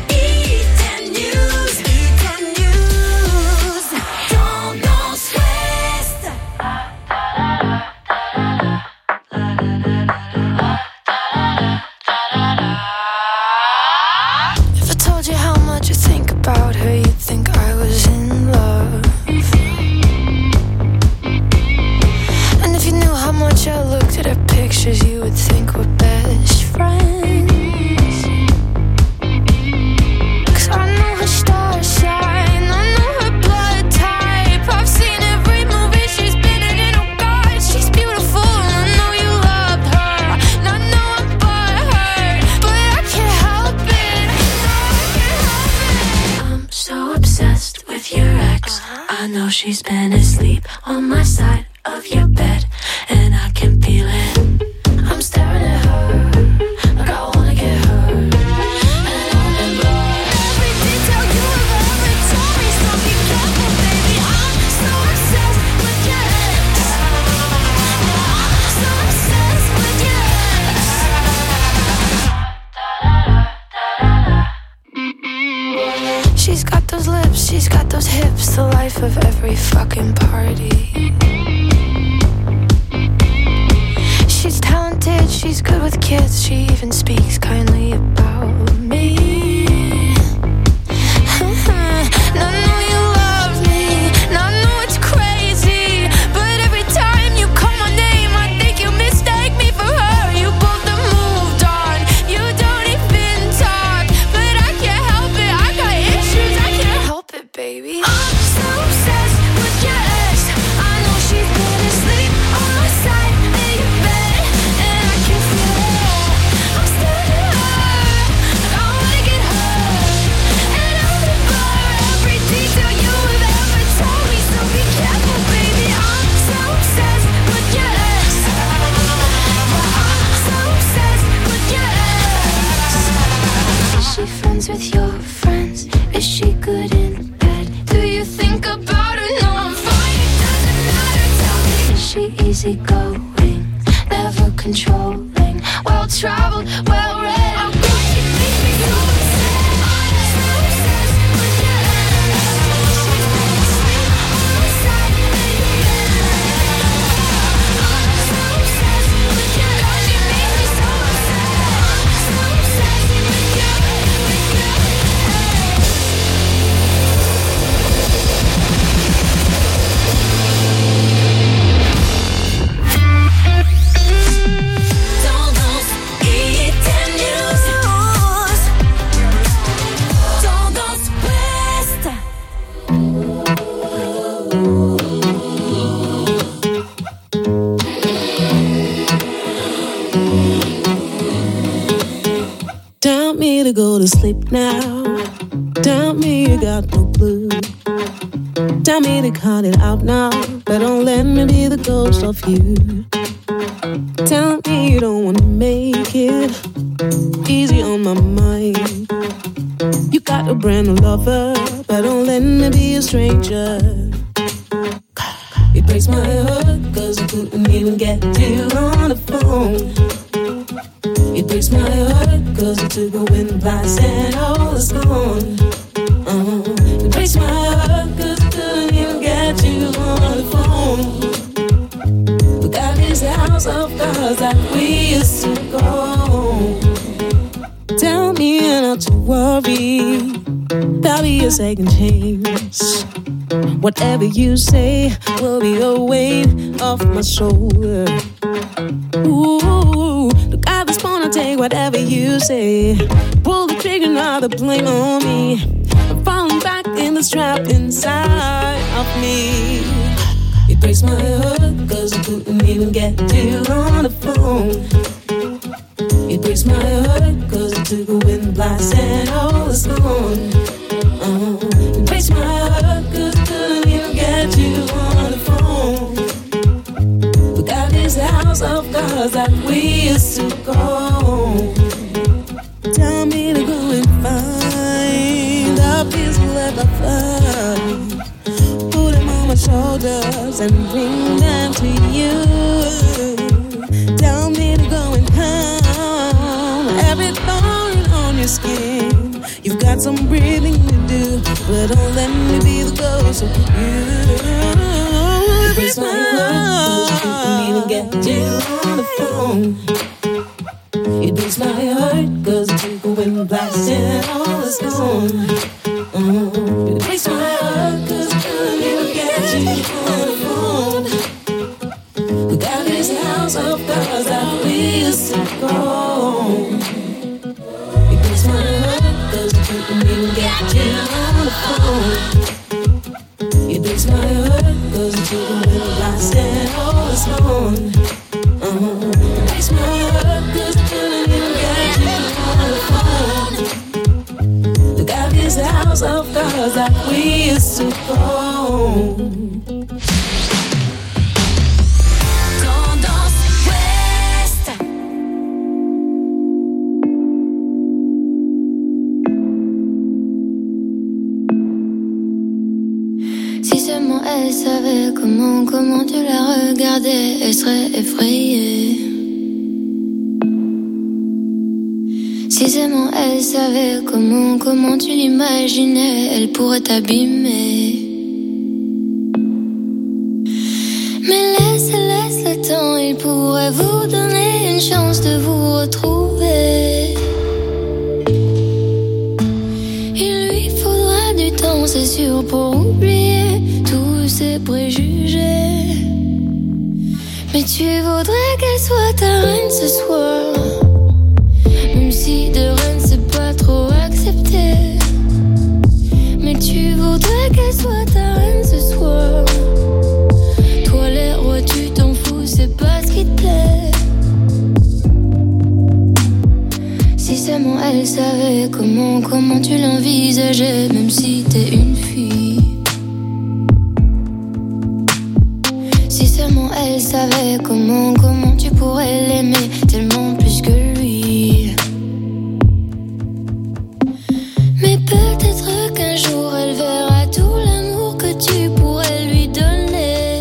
[SPEAKER 6] I know she's been asleep on my side of your bed, and I can feel it. I'm staring at her like I wanna get her. And I remember every detail you have ever told me, so be careful, baby. I'm so obsessed with your ex. I'm so obsessed with your ex. She's got those lips, she's got those hips, the life of every fucking party. She's talented, she's good with kids, she even speaks kindly about me. Now I know you love me, now I know it's crazy, but every time you call my name, I think you mistake me for her. You both have moved on, you don't even talk, but I can't help it, I got issues, I can't help it, baby. I'm so obsessed with your ex, I know she's been asleep on my side of your bed, and I can feel it. I'm staring at her like I wanna get her, and I remember every detail you have ever told me, so be careful, baby. I'm so obsessed with your ex. I'm so obsessed with your ex. Is she friends with your friends? Is she good in bed? Do you think about her? No, I'm fine, it doesn't matter, tell me. Is she easygoing, never controlling, well-traveled, well-read? Oh God, you make me so upset. I'm so obsessed with your ex. She's been asleep on my side of your bed. I'm so obsessed with your ex. God, you make me so upset. I'm so obsessed with your Tendance Hit News. Tendance Ouest.
[SPEAKER 3] Tell me to go to sleep now. Tell me you got no clue. Tell me to cut it out now, but don't let me be the ghost of you. Tell me you don't wanna make it easy on my mind. You got a brand new lover, but don't let me be a stranger. It breaks my heart, cause I couldn't even get you on the phone. It breaks my heart, cause I took a wind blast and all is gone. Uh-huh. It breaks my heart, cause I couldn't even get you on the phone. Look at this house of cards that we used to go. Tell me not to worry, there'll be a second chance. Whatever you say will be a weight off my shoulder. Ooh, look, I just wanna take whatever you say. Pull the trigger, now the blame on me. I'm falling back in the trap inside of me. It breaks my heart, cause I couldn't even get you on the phone. It breaks my heart, cause I took a wind blast and all is gone. Uh-huh. It breaks my heart, cause I couldn't even get you on the phone. Look at this house of cards that we used to go. Tell me to go and find a piece of leather fly. Put them on my shoulders and bring them to you. Tell me to go and calm every thorn on your skin. You've got some breathing to do, but don't let me be the ghost of you. It breaks my heart, cause I couldn't even get you on the phone. It breaks my heart, cause I took a wind blast and all is gone. Uh-huh. It breaks my heart, cause I couldn't even get you on the phone. Look at this house of cards that we used to go. It breaks my heart, cause I couldn't even get you on the phone. It breaks my heart, cause I took a wind blast and all is gone. Uh-huh. It breaks my heart, cause I couldn't even get you on the phone. Look at this house of cards that we used to go.
[SPEAKER 6] Si seulement elle savait comment, comment tu la regardais, elle serait effrayée. Si seulement elle savait comment, comment tu l'imaginais, elle pourrait t'abîmer. Mais laisse, laisse le temps, il pourrait vous donner une chance de vous retrouver. Il lui faudra du temps, c'est sûr, pour oublier tous ses préjugés. Mais tu voudrais qu'elle soit ta reine ce soir, même si de reine c'est pas trop accepté. Mais tu voudrais qu'elle soit ta reine ce soir. Toi les rois tu t'en fous, c'est pas ce qui te plaît. Si seulement elle savait comment, comment tu l'envisageais, même si t'es une fille. Si seulement elle savait comment, comment tu pourrais l'aimer tellement plus que lui. Mais peut-être qu'un jour elle verra tout l'amour que tu pourrais lui donner.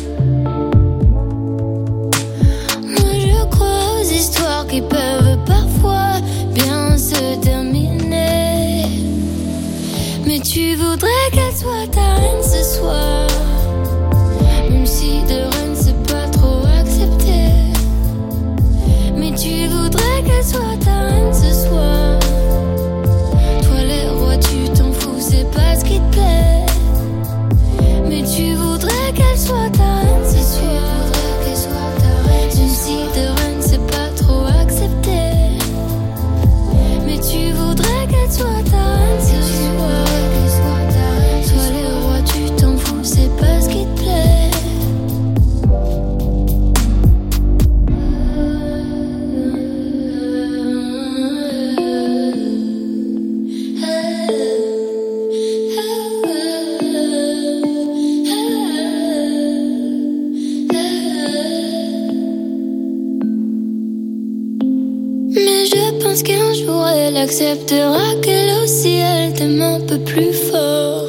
[SPEAKER 6] Moi je crois aux histoires qui peuvent parfois bien se terminer. Mais tu voudrais qu'elle soit ta reine ce soir, même si de reine c'est pas trop accepté. Mais tu voudrais qu'elle soit ta reine ce soir. Toi les rois tu t'en fous, c'est pas ce qui te plaît. Mais tu voudrais qu'elle soit ta reine ce soir. Qu'elle soit ta reine, même si de reine c'est pas trop accepté. Mais tu voudrais qu'elle soit ta reine ce soir. Toi les rois tu t'en fous, c'est pas ce qui te plaît. Mais je pense qu'un jour elle acceptera qu'elle aussi elle t'aime un peu plus fort.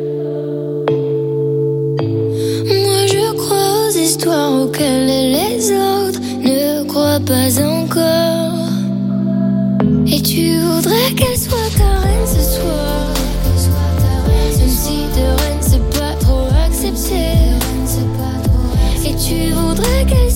[SPEAKER 6] Moi je crois aux histoires auxquelles les autres ne croient pas encore. Et tu voudrais qu'elle soit ta reine ce soir, même si de reine c'est pas trop accepté. Et tu voudrais qu'elle